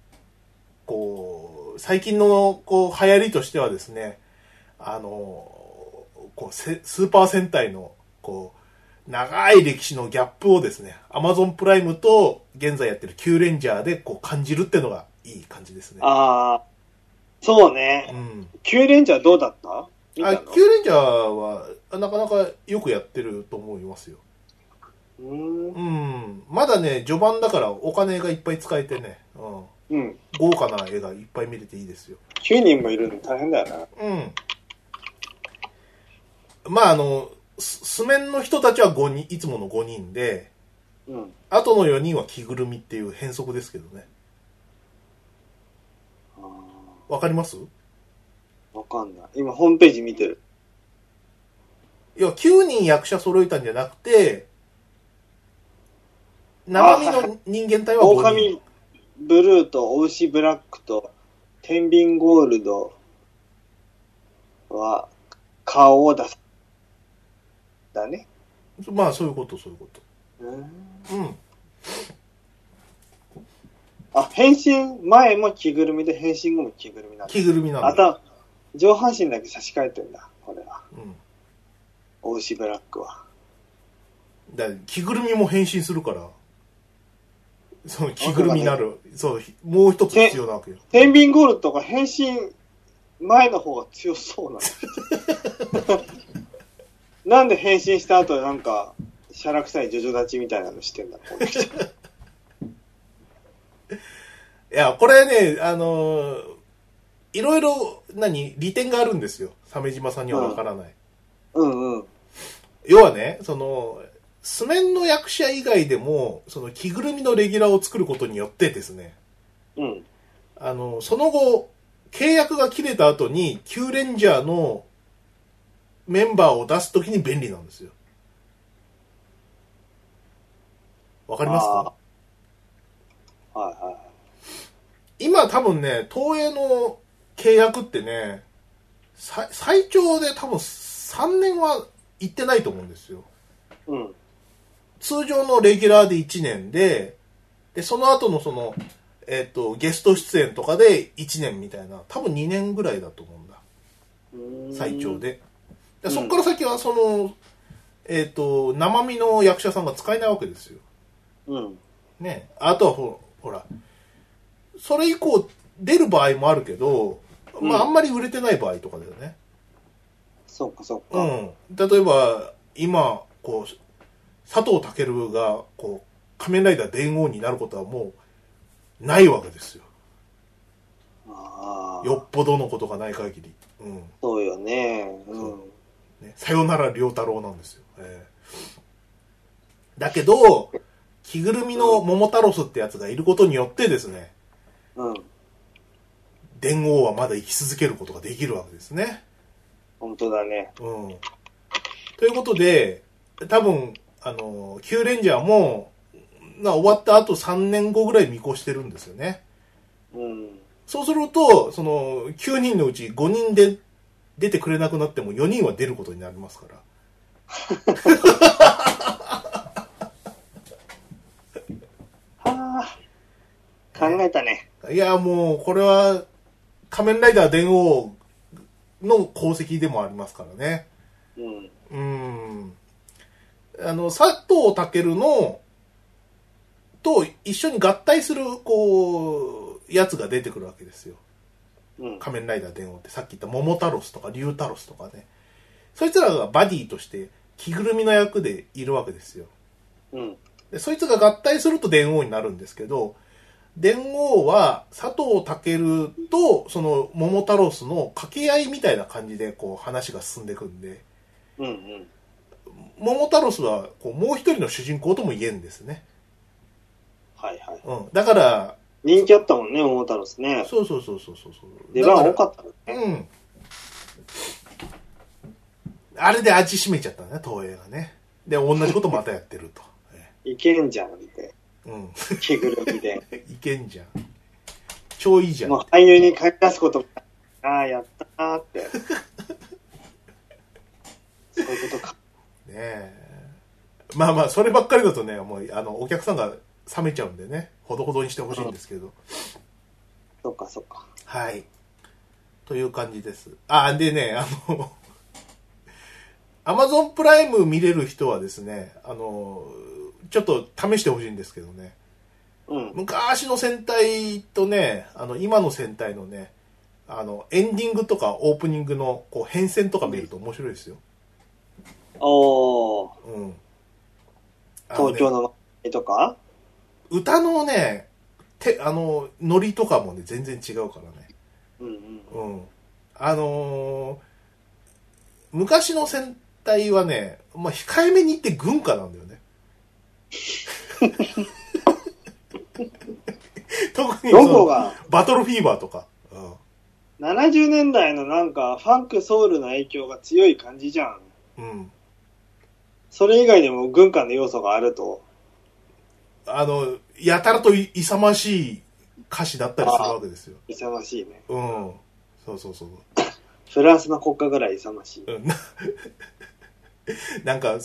こう、最近の、こう、流行りとしてはですね、こう、スーパー戦隊の、こう、長い歴史のギャップをですね、アマゾンプライムと現在やってるキューレンジャーでこう感じるっていうのがいい感じですね。 ああ、そうね。うん。キューレンジャーどうだった？ キューレンジャーはなかなかよくやってると思いますよ。うん。まだね、序盤だからお金がいっぱい使えてね、うん。豪華な絵がいっぱい見れていいですよ。 9人もいるの大変だよな。 うん。まあ素面の人たちは5人、いつもの5人で、うん。あとの4人は着ぐるみっていう変則ですけどね。わかります？ わかんない。今ホームページ見てる。 いや、9人役者揃えたんじゃなくて、生身の人間体は5人。 狼ブルーとオウシブラックと天秤ゴールドは顔を出す。だね。 まあ、そういうこと。うん。 あ、変身前も着ぐるみで変身後も着ぐるみなんだ。 着ぐるみなんだ。 あと、上半身だけ差し替えてんだ、これは。うん。オウシブラックは。 着ぐるみも変身するから。その着ぐるみになる。そう、もう一つ必要なわけよ。 天秤ゴールドとか変身前の方が強そうなんだ。なんで変身した後なんか、シャラ臭いジョジョ立ちみたいなのしてんだ、この人。いや、これね、いろいろ、利点があるんですよ。鮫島さんにはわからない。うん。要はね、素面の役者以外でも、着ぐるみのレギュラーを作ることによってですね、うん。その後、契約が切れた後に、キューレンジャーのメンバーを出すときに便利なんですよ。わかりますか？はい。今多分ね、東映の契約ってね、最長で多分3年は行ってないと思うんですよ。うん。通常のレギュラーで1年で、その後のゲスト出演とかで1年みたいな、多分2年ぐらいだと思うんだ。最長で。そっから先は生身の役者さんが使えないわけですよ。うん。ね。あとはほら、それ以降出る場合もあるけど、まああんまり売れてない場合とかだよね。 そっか。 うん。例えば、今、佐藤健が、仮面ライダー電王になることはもう、ないわけですよ。よっぽどのことがない限り。うん。 そうよね。うん。 ね、さよなら良太郎なんですよ。だけど、着ぐるみの桃太郎ってやつがいることによってですね、うん。電王はまだ生き続けることができるわけですね。 本当だね。 うん。ということで、多分、キューレンジャーも、終わった後3年後ぐらい見越してるんですよね。うん。そうすると、9人のうち5人で出てくれなくなっても4人は出ることになりますから。 はあ、考えたね。 いや、もう、これは、仮面ライダー電王の功績でもありますからね。うん。佐藤健の、と一緒に合体する、やつが出てくるわけですよ。うん、仮面ライダー電王ってさっき言った桃太郎とか竜太郎とかね。そいつらがバディとして着ぐるみの役でいるわけですよ。うん。で、そいつが合体すると電王になるんですけど、電王は佐藤健とその桃太郎の掛け合いみたいな感じで話が進んでいくんで、うんうん。桃太郎はもう一人の主人公とも言えんですね。 はいはい。 うん。だから、 人気あったもんね、桃太郎ね。 そう。 出番多かったね。うん。 あれで味しめちゃったね、東映がね。 で、同じことまたやってると。 いけんじゃんって。 うん。 着ぐるみで。 いけんじゃん。超いいじゃん。 もう俳優に書き出すことも、ああ、やったーって。そういうことか。 ねえ。まあまあ、そればっかりだとね、もう、お客さんが冷めちゃうんでね、ほどほどにしてほしいんですけど。 そっかそっか。 はい。という感じです。あ、でね、Amazon プライム見れる人はですね、ちょっと試してほしいんですけどね。 うん。 昔の戦隊とね、今の戦隊のね、エンディングとかオープニングのこう変遷とか見ると面白いですよ。 おー。 うん。 東京の街とか歌のね、ノリとかもね、全然違うからね。 うんうん。 うん。昔の戦隊はね、まあ、控えめに言って軍歌なんだよね。特にどこがバトルフィーバーとか。 70年代のなんかファンクソウルの影響が強い感じじゃん。 うん。 それ以外にも軍歌の要素があると。 やたらと勇ましい歌詞だったりするわけですよ。 勇ましいね。 うん。そうそうそう。 フランスの国歌ぐらい勇ましい。 うん、なんか、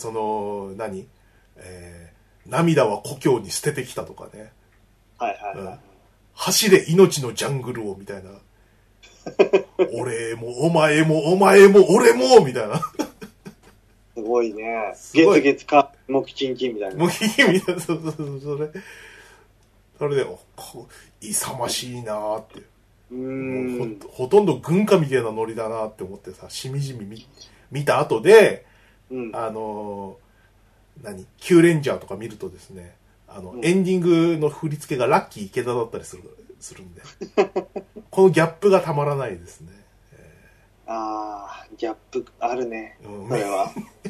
涙は故郷に捨ててきたとかね。 はいはいはい。 走れ命のジャングルをみたいな。俺もお前もお前も俺もみたいな。 すごいね。月月か、木金金みたいな。 木金金みたいな。そうそうそう。それで、勇ましいなーって。もうほとんど軍歌みたいなノリだなって思ってさ、しみじみ見た後で、 うん、 キューレンジャーとか見るとですね、エンディングの振り付けがラッキー池田だったりするんで、このギャップがたまらないですね。 あー、ギャップあるね。それは。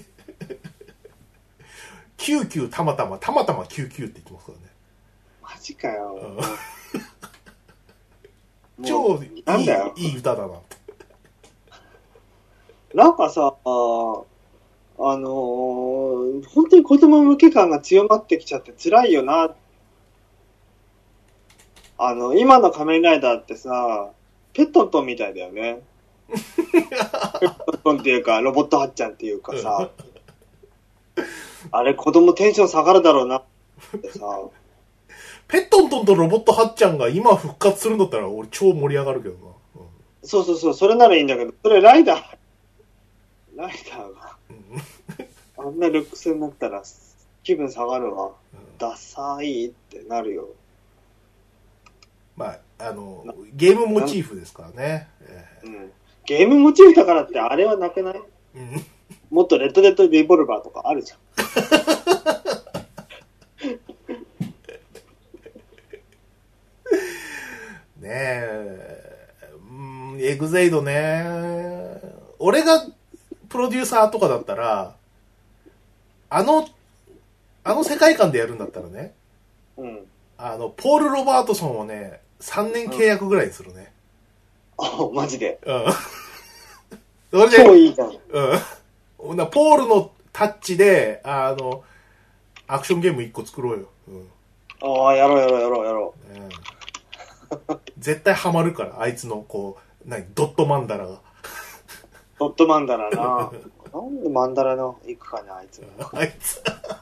99たまたま99って言ってますからね。 マジかよ。 超いい歌だなって。 なんかさ、本当に子供向け感が強まってきちゃって辛いよな。今の仮面ライダーってさ、ペットントンみたいだよね。ペットントンっていうか、ロボットハッちゃんっていうかさ、あれ子供テンション下がるだろうなってさ。 ペットントンとロボットハッちゃんが今復活するんだったら俺超盛り上がるけどな。 そうそうそう、それならいいんだけど、それライダーが、あんなルックスになったら気分下がるわ。ダサいってなるよ。 まあ、ゲームモチーフですからね。 ゲームモチーフだからってあれはなくない？もっとレッドデッドリボルバーとかあるじゃん。 ねえ、エグゼイドね。俺がプロデューサーとかだったら、あの世界観でやるんだったらね、ポール・ロバートソンをね、3年契約ぐらいにするね。 マジで。 それで超いいじゃん。 ポールのタッチで、アクションゲーム1個作ろうよ。 やろう。 絶対ハマるから、あいつのドットマンダラが。 ドットマンダラな。なんでマンダラの行くかね、あいつ。 あいつ。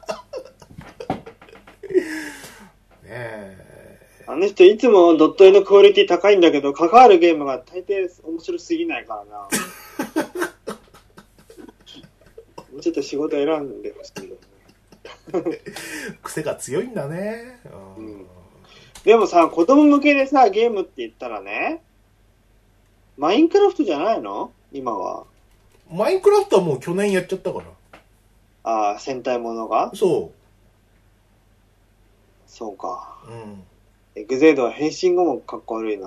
ねえ。 あの人いつもドット絵のクオリティ高いんだけど、関わるゲームが大抵面白すぎないからな。もうちょっと仕事選んでほしいよね。 癖が強いんだね。 でもさ、子供向けでさ、ゲームって言ったらね、マインクラフトじゃないの？今は。 マインクラフトはもう去年やっちゃったから。 戦隊ものが？そうか。エグゼイドは変身後もかっこ悪いな。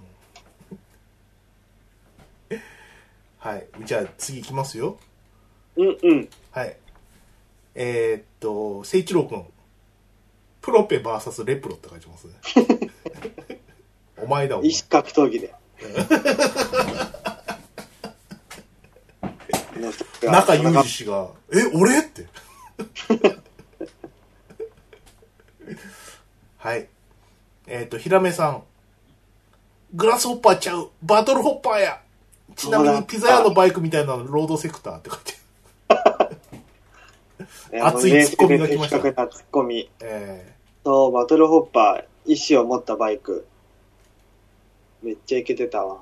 はい。じゃあ次行きますよ。はい。聖一郎くん。プロペ VS レプロって書いてますね。お前だ、お前。 異種格闘技で。 中裕二氏が、俺って。 ひらめさん。グラスホッパーちゃう。バトルホッパーや。ちなみにピザ屋のバイクみたいなのロードセクターって書いて熱いツッコミが来ました。 的確なツッコミ。そう、バトルホッパー、意志を持ったバイク。めっちゃイケてたわ。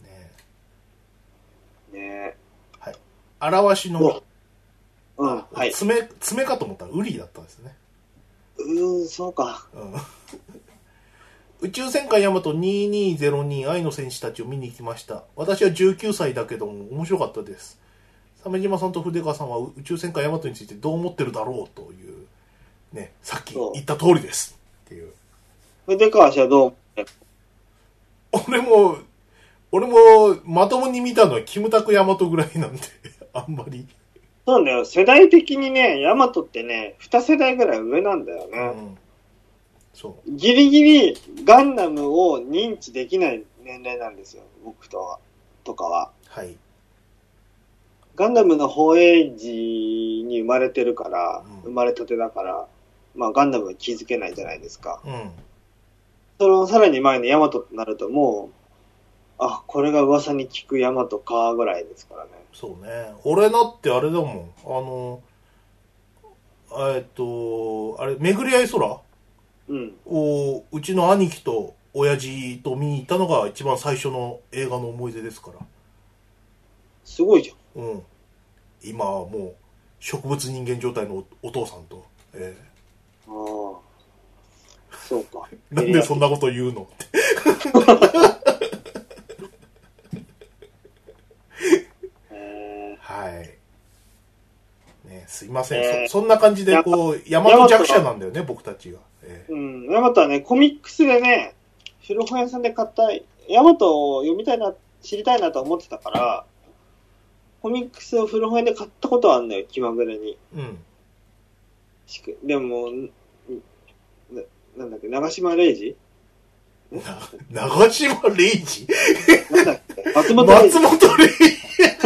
ねえ。 はい。表しの、 はい。 爪かと思ったらウリだったんですね。 そうか。 宇宙戦艦ヤマト2202愛の戦士たちを見に行きました。私は19歳だけども面白かったです。鮫島さんと筆川さんは宇宙戦艦ヤマトについてどう思ってるだろうというね、さっき言った通りですっていう。 筆川氏はどう思ってる？ 俺もまともに見たのはキムタクヤマトぐらいなんであんまり。 そうだよ、世代的にね、ヤマトってね2世代ぐらい上なんだよね。そうギリギリガンダムを認知できない年齢なんですよ、僕とかは。はい。ガンダムの放映時に生まれてるから、生まれたてだから、まあガンダムは気づけないじゃないですか。そのさらに前のヤマトとなるともう、これが噂に聞くヤマトかぐらいですからね。 そうね。俺だってあれだもん。あれ、巡り合い空をうちの兄貴と親父と見に行ったのが一番最初の映画の思い出ですから。 すごいじゃん。今はもう植物人間状態の お父さんと。 そうか。 なんでそんなこと言うのってはい。ね、すいません。そんな感じでこうヤマト弱者なんだよね、僕たちが。 ヤマトはね、コミックスでね、古本屋さんで買ったヤマトを読みたいな、知りたいなと思ってたから、コミックスを古本屋で買ったことはあるんだよ、気まぐれに。でも、なんだっけ、長島礼二長島礼二なんだっけ、松本礼二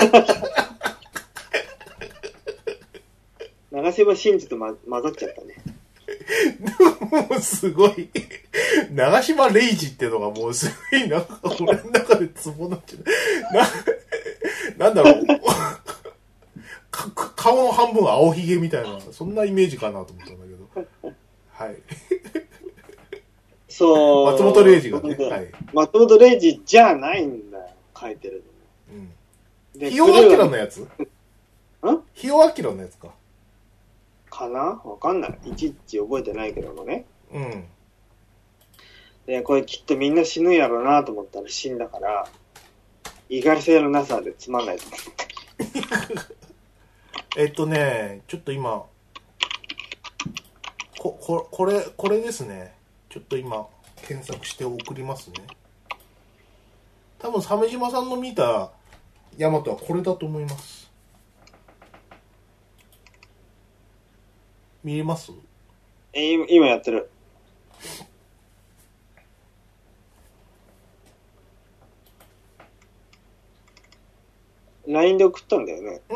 長島真司と混ざっちゃったね。 もうすごい長島礼二っていうのがもうすごいなんか俺の中でツボになっちゃうなんだろう顔の半分青ひげみたいなそんなイメージかなと思ったんだけどはいそう松本零士がね、はい、 松本零士じゃないんだよ書いてるの。日尾明のやつ？日尾明のやつか。 かな？わかんない。いちいち覚えてないけどもね。で、これきっとみんな死ぬやろうなと思ったら死んだから、意外性のなさでつまんないと思った。ちょっと今、これですね。ちょっと今、検索して送りますね。多分、鮫島さんの見たヤマトはこれだと思います。見えます？ 今やってる。LINE で送ったんだよね。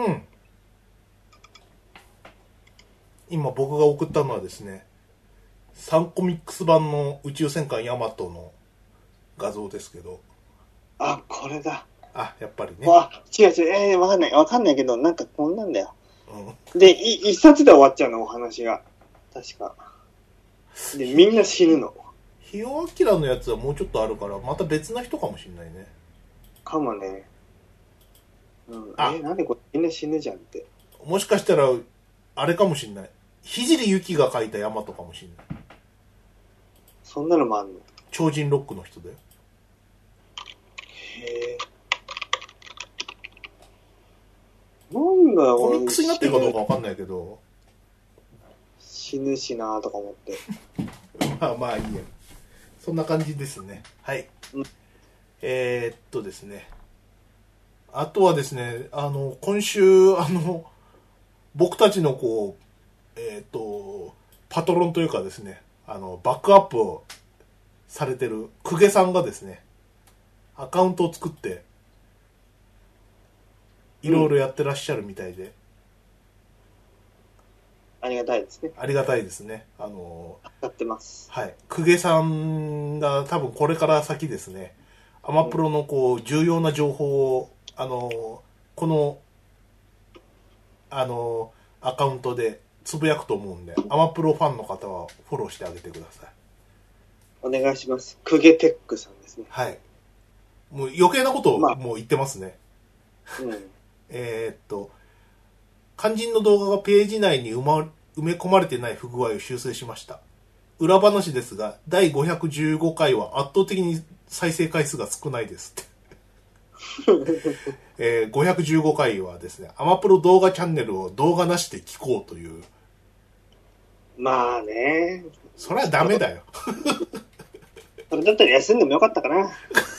今僕が送ったのはですね、サンコミックス版の宇宙戦艦ヤマトの画像ですけど。 これだ。 やっぱりね。 違う、わかんないけど、なんかこんなんだよ。で、一冊で終わっちゃうの、お話が。確か。で、みんな死ぬの。 日尾明のやつはもうちょっとあるから、また別な人かもしれないね。 かもね。なんでこれみんな死ぬじゃんって。 もしかしたら、あれかもしれない。聖ゆきが書いたヤマトかもしれない。 そんなのもあんの？ 超人ロックの人だよ。 へぇ。なんだよ、 コミックスになってるかどうかわかんないけど。 死ぬしなーとか思って。 まあいいや。そんな感じですね。はい。ですね。あとはですね、今週、僕たちのこう、パトロンというかですね、バックアップをされてる公家さんがですね、アカウントを作って、いろいろやってらっしゃるみたいで。 ありがたいですね。 ありがたいですね。 やってます。 はい。公家さんが多分これから先ですね、アマプロのこう、重要な情報を、この、アカウントでつぶやくと思うんで、アマプロファンの方はフォローしてあげてください。 お願いします。公家テックさんですね。 はい。もう余計なことをもう言ってますね。 うん。 肝心の動画がページ内に埋め込まれてない不具合を修正しました。裏話ですが、第515回は圧倒的に再生回数が少ないですって。515回はですね、アマプロ動画チャンネルを動画なしで聞こうという。 まあね。 それはダメだよ。 それだったら休んでもよかったかな。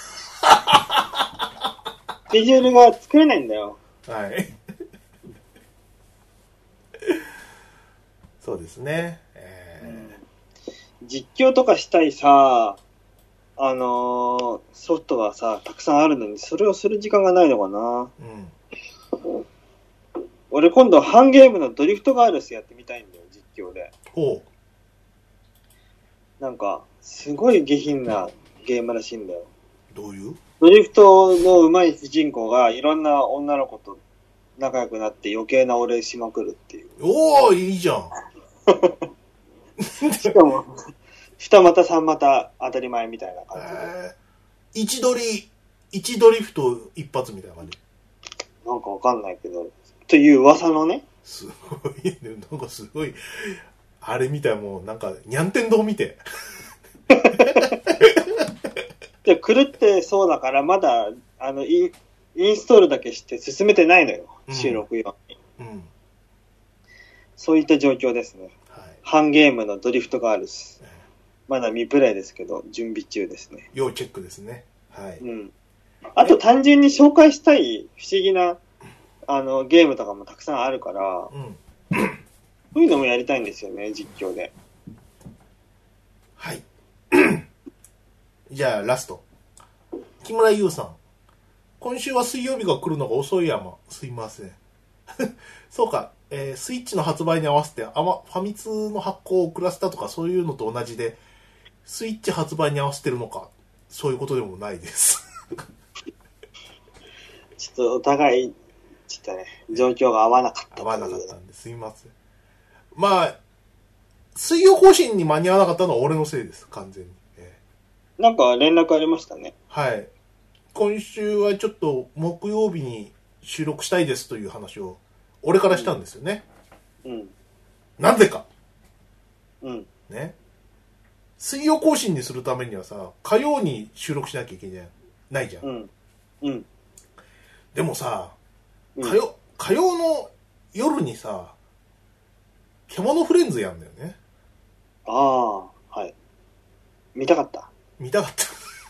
スケジュールが作れないんだよ。 はい。そうですね。 実況とかしたいさ、ソフトがさ、たくさんあるのに、それをする時間がないのかな。うん。俺今度、ハンゲームのドリフトガールスやってみたいんだよ、実況で。 ほう。なんか、すごい下品なゲームらしいんだよ。 どういう？ ドリフトの上手い主人公がいろんな女の子と仲良くなって余計なお礼しまくるっていう。 おー、いいじゃん。 しかも、二股三股当たり前みたいな感じで。一ドリフト一発みたいな感じ。 なんかわかんないけど、という噂のね。 すごいね、なんかすごい、あれみたい、もうなんか、にゃんてん堂見て。 で、狂ってそうだから、まだ、インストールだけして進めてないのよ。収録用に。うん。そういった状況ですね。はい。ハンゲームのドリフトガールス。まだ未プレイですけど、準備中ですね。 要チェックですね。はい。 うん。あと単純に紹介したい不思議な、ゲームとかもたくさんあるから、うん。そういうのもやりたいんですよね、実況で。 はい。じゃあ、ラスト。木村優さん。今週は水曜日が来るのが遅いやま。すいません。そうか、スイッチの発売に合わせてファミ通の発行を遅らせたとかそういうのと同じで、スイッチ発売に合わせてるのか、そういうことでもないです。 ちょっとお互い、ちょっとね、状況が合わなかった。 合わなかったんですいません。まあ、水曜更新に間に合わなかったのは俺のせいです、完全に。 なんか連絡ありましたね。 はい。今週はちょっと木曜日に収録したいですという話を俺からしたんですよね。うん。なんでか。うん。ね。水曜更新にするためにはさ、火曜に収録しなきゃいけないじゃん。うん。うん。でもさ、火曜の夜にさ、獣フレンズやんだよね。 ああ、はい。見たかった。 見たかった。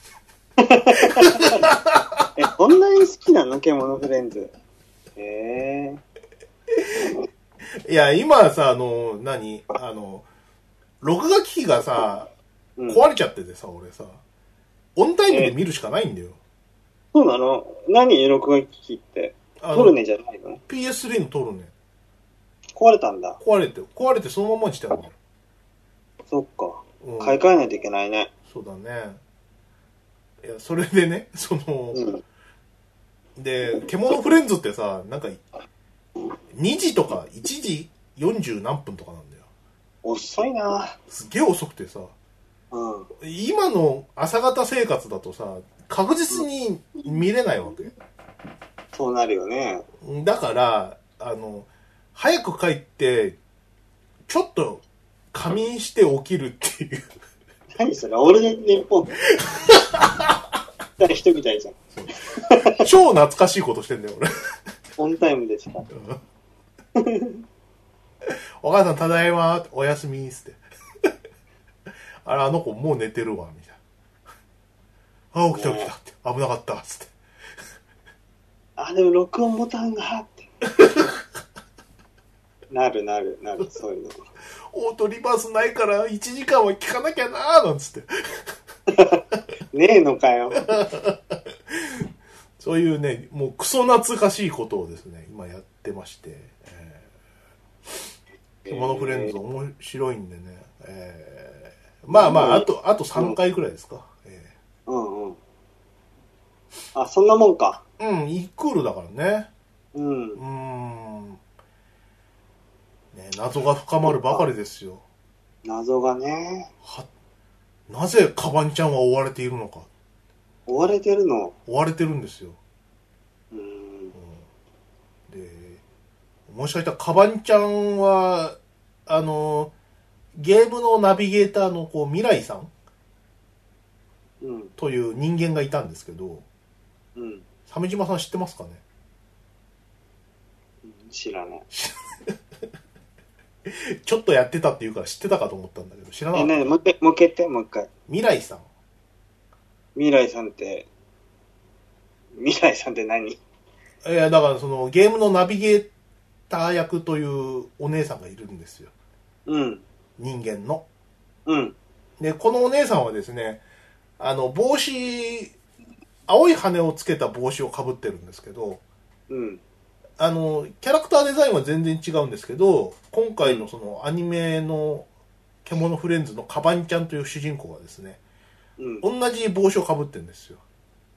こんなに好きなの獣フレンズ。 いや、今さ、録画機器がさ、壊れちゃっててさ、俺さ、オンタイムで見るしかないんだよ。 そうなの？何録画機器って。トルネじゃないの？ PS3 のトルネ。 壊れたんだ。 壊れてそのままにしてあるんだよ。 そっか。買い替えないといけないね。 そうだね。いや、それでね、で、獣フレンズってさ、なんか、2時とか1時40何分とかなんだよ。 遅いな。 すげえ遅くてさ、今の朝方生活だとさ、確実に見れないわけ。 そうなるよね。 だから、早く帰って、ちょっと仮眠して起きるっていう。 何それ、オールナイトニッポン。人みたいじゃん。 超懐かしいことしてんだよ、俺。 オンタイムでした。 お母さんただいま、おやすみーって。あれ、あの子もう寝てるわ、みたいな。あ、起きたって。危なかった、つって。 あ、でも録音ボタンが、って。なる、そういうの。 オートリバースないから1時間は聞かなきゃなーなんつって。 ねえのかよ。 そういうね、もうクソ懐かしいことをですね、今やってまして。 獣フレンズ面白いんでね。まあまあ、あと3回くらいですか。 うんうん。あ、そんなもんか。 うん、イクールだからね。 うん。 ね、謎が深まるばかりですよ。 謎がね。 なぜカバンちゃんは追われているのか。 追われてるの？ 追われてるんですよ。で、もしかしたらカバンちゃんは、ゲームのナビゲーターの未来さん、という人間がいたんですけど、鮫島さん知ってますかね？ 知らない。 ちょっとやってたっていうから知ってたかと思ったんだけど、知らなかった。 もう一回言って、もう一回。 未来さん。 未来さんって何？ いや、だからそのゲームのナビゲーター役というお姉さんがいるんですよ。人間の。で、このお姉さんはですね、帽子、青い羽をつけた帽子をかぶってるんですけど、キャラクターデザインは全然違うんですけど、今回のそのアニメの獣フレンズのカバンちゃんという主人公はですね、同じ帽子をかぶってるんですよ。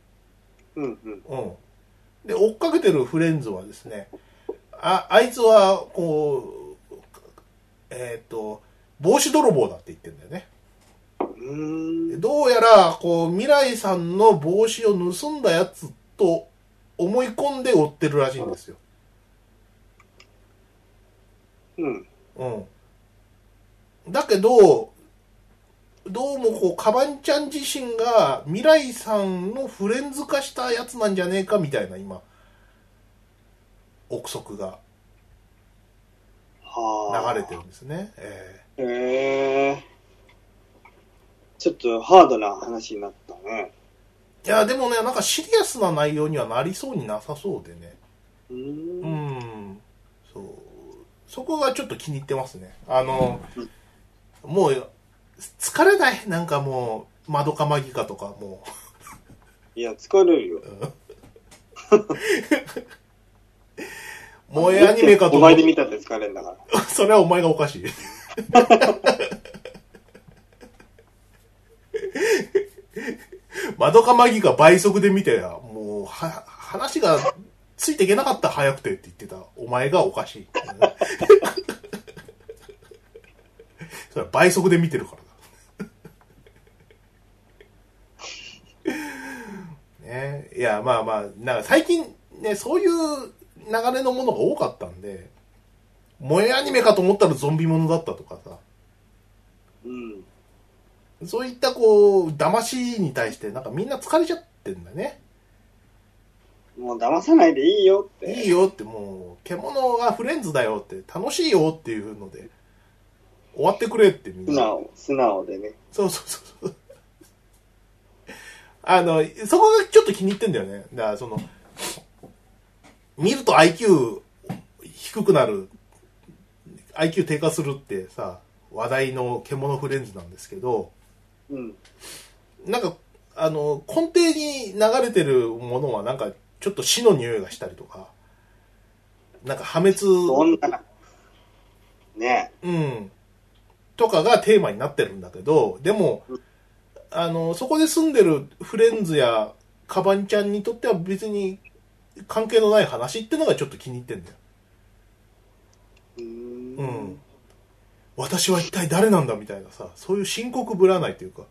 で、追っかけてるフレンズはですね、あいつは、帽子泥棒だって言ってるんだよね。どうやら、未来さんの帽子を盗んだやつと思い込んで追ってるらしいんですよ。だけど、どうもカバンちゃん自身が未来さんのフレンズ化したやつなんじゃねえかみたいな今、憶測が流れてるんですね。 ちょっとハードな話になったね。 いや、でもね、なんかシリアスな内容にはなりそうになさそうでね。そう。そこがちょっと気に入ってますね。もう、疲れない。なんかもう、まどかマギカとかもう。いや、疲れるよ。 萌えアニメかとお前で見たって疲れんだから。 それはお前がおかしい。まどかマギカ倍速で見て、もう、話がついていけなかった早くてって言ってた。お前がおかしい。それは倍速で見てるからだ。ね、いや、まあまあ、なんか最近ね、そういう流れのものが多かったんで、萌えアニメかと思ったらゾンビものだったとかさ。そういった騙しに対してなんかみんな疲れちゃってんだね。 もう騙さないでいいよって。 いいよって、もう、獣がフレンズだよって、楽しいよっていうので、終わってくれってみんな。 素直でね。 そうそうそう。そこがちょっと気に入ってんだよね。だから見ると IQ 低くなる、IQ 低下するってさ、話題の獣フレンズなんですけど、なんか、根底に流れてるものはなんか、ちょっと死の匂いがしたりとか、なんか破滅、 ね。 とかがテーマになってるんだけど、でも、そこで住んでるフレンズやカバンちゃんにとっては別に関係のない話ってのがちょっと気に入ってんだよ。私は一体誰なんだみたいなさ、そういう深刻ぶらないというか、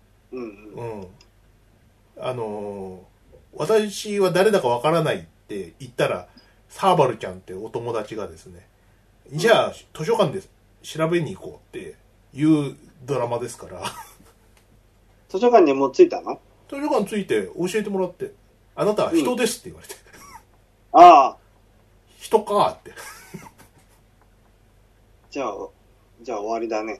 私は誰だかわからないって言ったら、サーバルちゃんってお友達がですね、じゃあ図書館で調べに行こうっていうドラマですから。 図書館にもう着いたの？ 図書館着いて教えてもらって、あなたは人ですって言われて。 ああ。 人かって。 じゃあ終わりだね。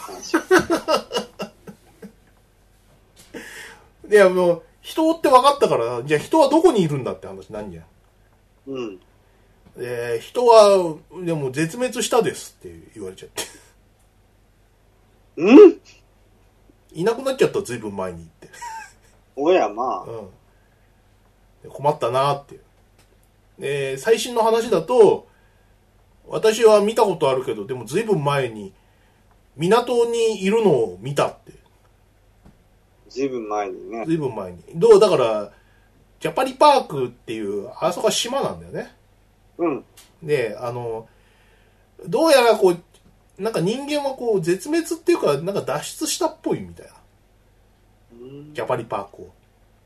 いや、もう、人って分かったから、じゃあ人はどこにいるんだって話なんじゃん。人は、でも絶滅したですって言われちゃって。いなくなっちゃった、ずいぶん前にって。 おや、まあ。困ったなーって。最新の話だと、 私は見たことあるけど、でもずいぶん前に港にいるのを見たって。 ずいぶん前にね。 ずいぶん前に。だから、ジャパリパークっていう、あそこは島なんだよね。 うん。 で、どうやらこう、なんか人間はこう、絶滅っていうか、なんか脱出したっぽいみたいな。ジャパリパークを。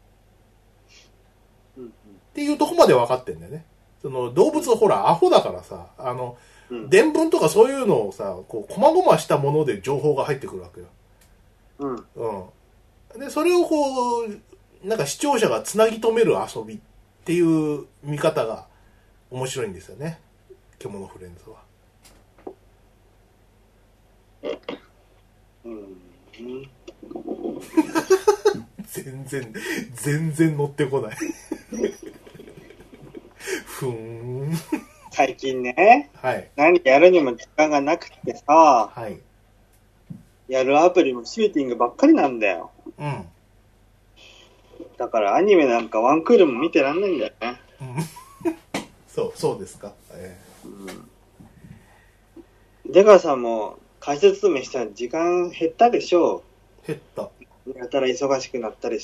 っていうとこまで分かってんだよね。その動物ほらアホだからさ、伝聞とかそういうのをさ、こう細々したもので情報が入ってくるわけよ。でそれをこうなんか視聴者がつなぎ止める遊びっていう見方が面白いんですよね。獣フレンズは。全然乗ってこない。ふーん。 最近ね、 はい、 何やるにも時間がなくてさ、 はい、 やるアプリもシューティングばっかりなんだよ。だからアニメなんかワンクールも見てらんないんだよね。 そうですか。 出川さんも会社勤めしたら時間減ったでしょう。 減った。 やたら忙しくなったりして。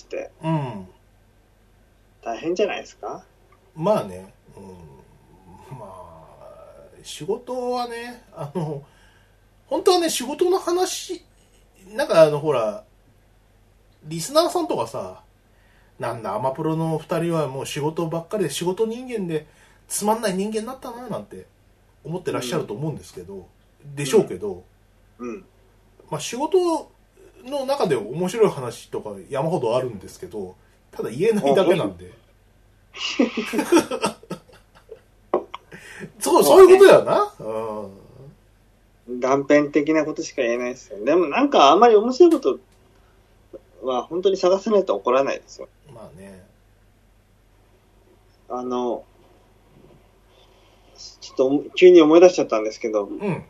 大変じゃないですか。 まあね、まあ仕事はね、本当はね、仕事の話なんかほらリスナーさんとかさ、なんだアマプロの2人はもう仕事ばっかりで仕事人間でつまんない人間になったななんて思ってらっしゃると思うんですけど、でしょうけど、まあ仕事の中で面白い話とか山ほどあるんですけど、ただ言えないだけなんで。そういうことやな。 断片的なことしか言えないですよ。でもなんかあんまり面白いことは本当に探さないと起こらないですよ。 まあね。 ちょっと急に思い出しちゃったんですけど、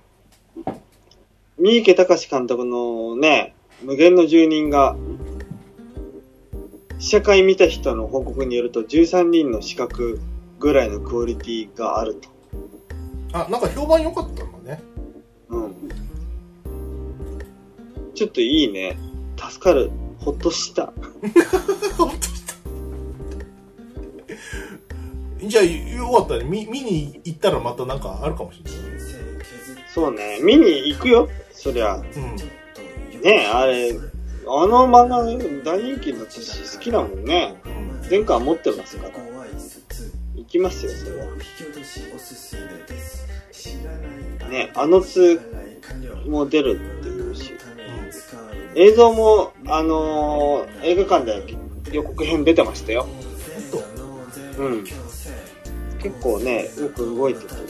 三池崇監督のね、無限の住人が試写会見た人の報告によると13人の資格ぐらいのクオリティがあると。 なんか評判良かったんだね。 ちょっといいね。助かる。ほっとした。 ほっとした。じゃあよかったね。見に行ったらまたなんかあるかもしれない。 そうね。見に行くよ。そりゃ。ねえ、あれ、漫画大人気だったし好きだもんね。前回持ってますから。行きますよ、それは。ね、2も出るっていうし。映像も、映画館で予告編出てましたよ。結構ね、よく動いててね。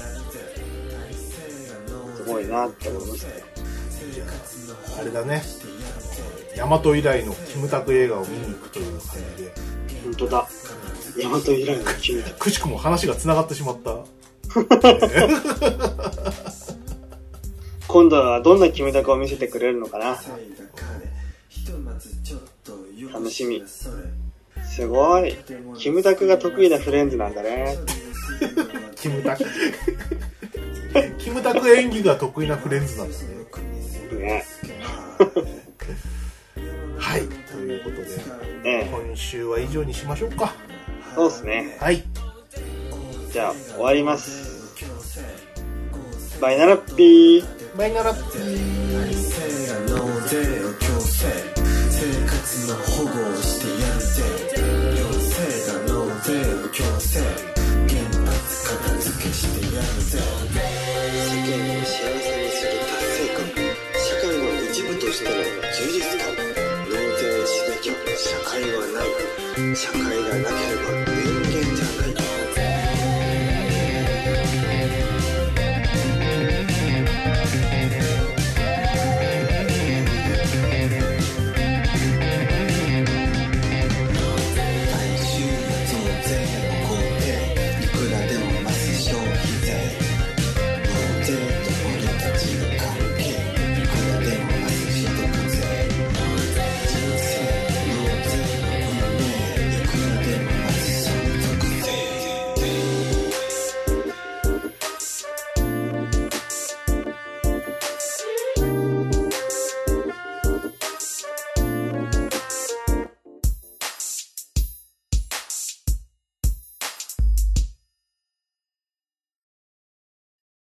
すごいなって思いましたよ。 あれだね。大和以来のキムタク映画を見に行くという感じで。 本当だ。大和以来のキムタク。 くしくも話が繋がってしまった。 今度はどんなキムタクを見せてくれるのかな。楽しみ。すごい。キムタクが得意なフレンズなんだね。 キムタク演技が得意なフレンズなんだね。はい、ということで、今週は以上にしましょうか。 そうですね。 はい。 じゃあ終わります。バイナラッピー。 バイナラッピー。 生活の保護をしてやるぜ。行政が納税を強制。原発片付けしてやるぜ。 世間を幸せにする達成感、社会の一部としての充実感。納税しなきゃ社会はない。社会がなければ人間じゃない。